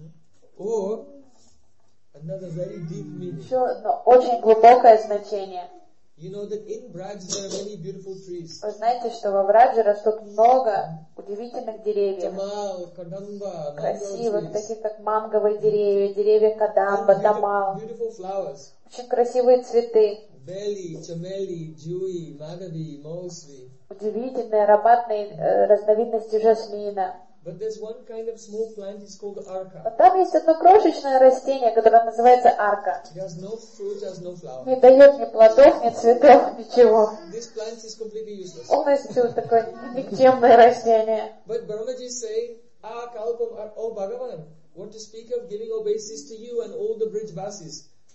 Or another very deep meaning. Еще одно очень глубокое значение. You know that in Braj there are many beautiful trees. Вы знаете, что во Врадже растут много удивительных деревьев. Tamal, Kadamba, mango Красивых, trees. таких как манговые деревья, деревья Кадамба, And Тамал. beautiful, beautiful flowers. Очень красивые цветы. Belly, Chameli, Jui, Madhavi, Mosvi. Удивительные ароматные э, разновидности жасмина. But there's one kind of small plant, it's called Но arka. там есть одно крошечное растение, которое называется арка. It has no fruit, has no flower. Не дает ни плодов, ни цветов, ничего. This plant is completely useless. Полностью такое никчемное растение. But Brahmaji is saying, Ah, Kalpam, Ar- oh Bhagavan, what to speak of giving obeisance to you and all the Brijvasis.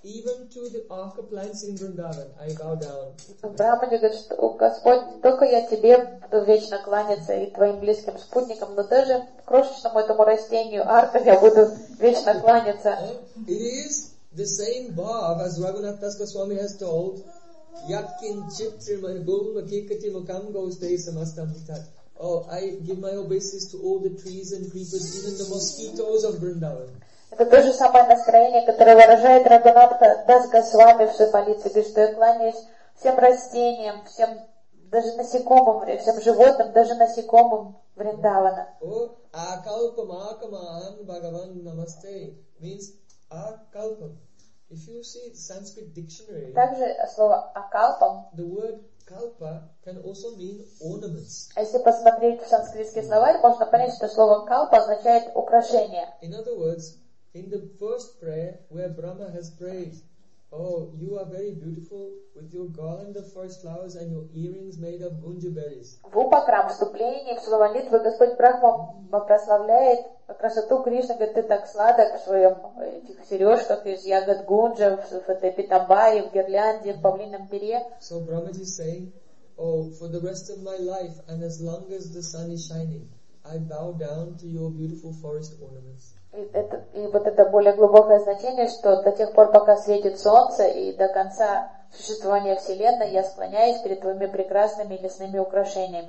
even to the arca plants in Vrindavan, I bow down. В Брахмане говорит, что «О, Господь, не только я тебе буду вечно кланяться и твоим близким спутникам, но даже крошечному этому растению арка я буду вечно кланяться». It is the same bhav as Raghunath Das Goswami has told, Yatkin Chitrim Gulmakikati Mukam Goste Samastam Hitat. Oh, I give my obeisance to all the trees and creepers, even the mosquitoes of Vrindavan. Это то же самое настроение, которое выражает Рагунатха Дас Госвами в Шипалице, говорит, что я кланяюсь всем растениям, всем даже насекомым, всем животным, даже насекомым Вриндавана. Oh, Akalpam Akamahan Bhagavan Namaste means Akalpam. If you see Sanskrit dictionary, также слово акалпам, the word kalpa can also mean ornaments. Если посмотреть в санскритский словарь, можно понять, что слово калпа означает украшение. In other words, in the first prayer where Brahma has prayed, oh, you are very beautiful with your garland of forest flowers and your earrings made of gunja berries. В Упакрам вступлении, в слово молитвы, Господь Брахма прославляет красоту Кришны, говорит, ты так сладок в своем этих сережках из ягод гунджа, в этой питамбае, в гирлянде, в павлином перье. So Brahmaji is saying, oh, for the rest of my life and as long as the sun is shining, I bow down to your beautiful forest ornaments. И, это, и вот это более глубокое значение, что до тех пор, пока светит солнце, и до конца существования Вселенной, я склоняюсь перед твоими прекрасными лесными украшениями.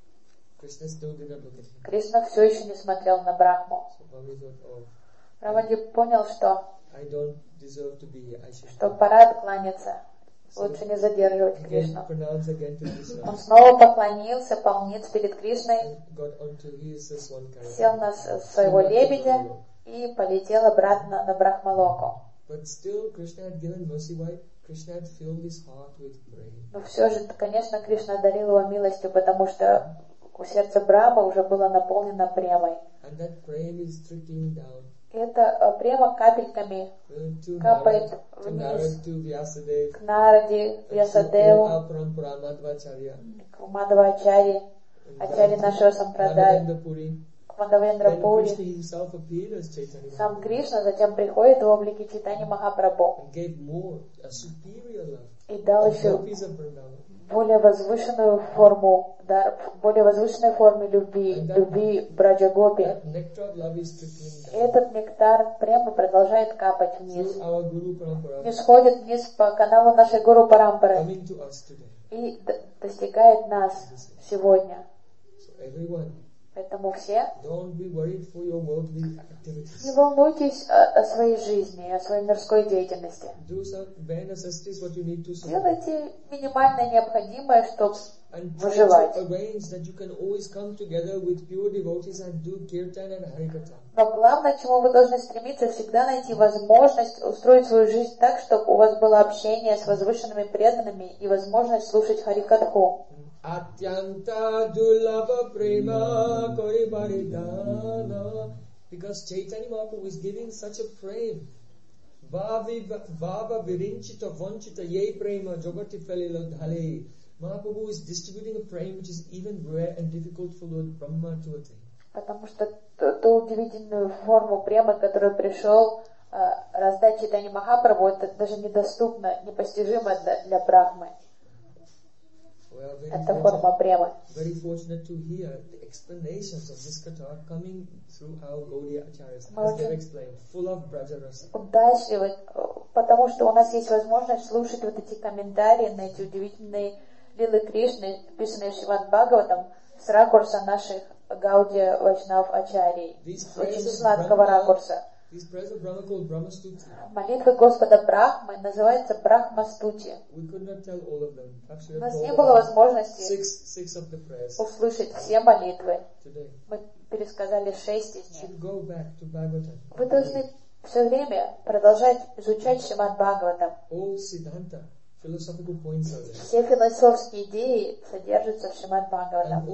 Кришна все еще не смотрел на Брахму. Брахмаджи понял, что, что пора откланяться. Лучше не задерживать Кришну. Он снова поклонился, полниц перед Кришной, сел на своего лебедя и полетел обратно на Брахмалоку. Но все же, конечно, Кришна одарил его милостью, потому что у сердца Брахмы уже было наполнено премой. И эта према капельками капает вниз к Нараде, Вьясадеву, к Мадхвачаре, Ачаре нашего Сампрадай, к Мадхавендра-пури. Сам Кришна затем приходит в облике Чайтаньи Махапрабху и дал еще более возвышенную форму, да, более возвышенной форме любви, любви Браджа-гопи. Этот нектар прямо продолжает капать вниз. И сходит вниз по каналу нашей Гуру Парампары и достигает нас сегодня. Поэтому все не волнуйтесь о, о своей жизни, о своей мирской деятельности. Делайте минимальное необходимое, чтобы выживать. Но главное, к чему вы должны стремиться, всегда найти возможность устроить свою жизнь так, чтобы у вас было общение с возвышенными преданными и возможность слушать Харикатху. Atyanta Dulabha Prema Kori Baridana, because Chaitanya Mahaprabhu is giving such a prema. Vava Virinchita Vanchita Ye Prema Jagati Felila Dhale. Mahaprabhu is distributing a prema which is even rare and difficult for Lord Brahma to attain. Потому что ту удивительную форму премы, которую пришел раздать Чайтанья Махапрабху, это даже недоступно, непостижимо для Брахмы. Это форма премы. Удачливы, потому что у нас есть возможность слушать вот эти комментарии на эти удивительные лилы Кришны, писанные Шримад Бхагаватам, с ракурса наших Гаудия Вайшнав Ачарий, очень сладкого ракурса. Молитвы Господа Брахмы называется Брахма-стути. У нас не было возможности услышать все молитвы. Мы пересказали шесть из них. Вы должны все время продолжать изучать Шримад Бхагаватам. Все философские идеи содержатся в Шримад Бхагаватам.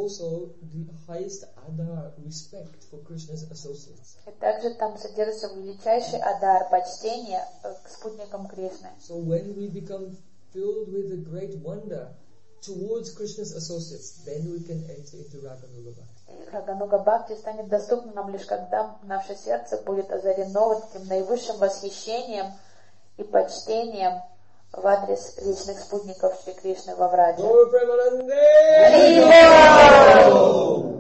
И также там содержится величайший адар, почтение к спутникам Кришны. So when we become filled with a great wonder towards Krishna's associates, then we can enter into Raganuga Bhakti. Рагануга Бхакти станет доступна нам лишь когда наше сердце будет озарено вот этим наивысшим восхищением и и почтением в адрес вечных спутников Шри Кришны во Враджа. Gaur Premanande!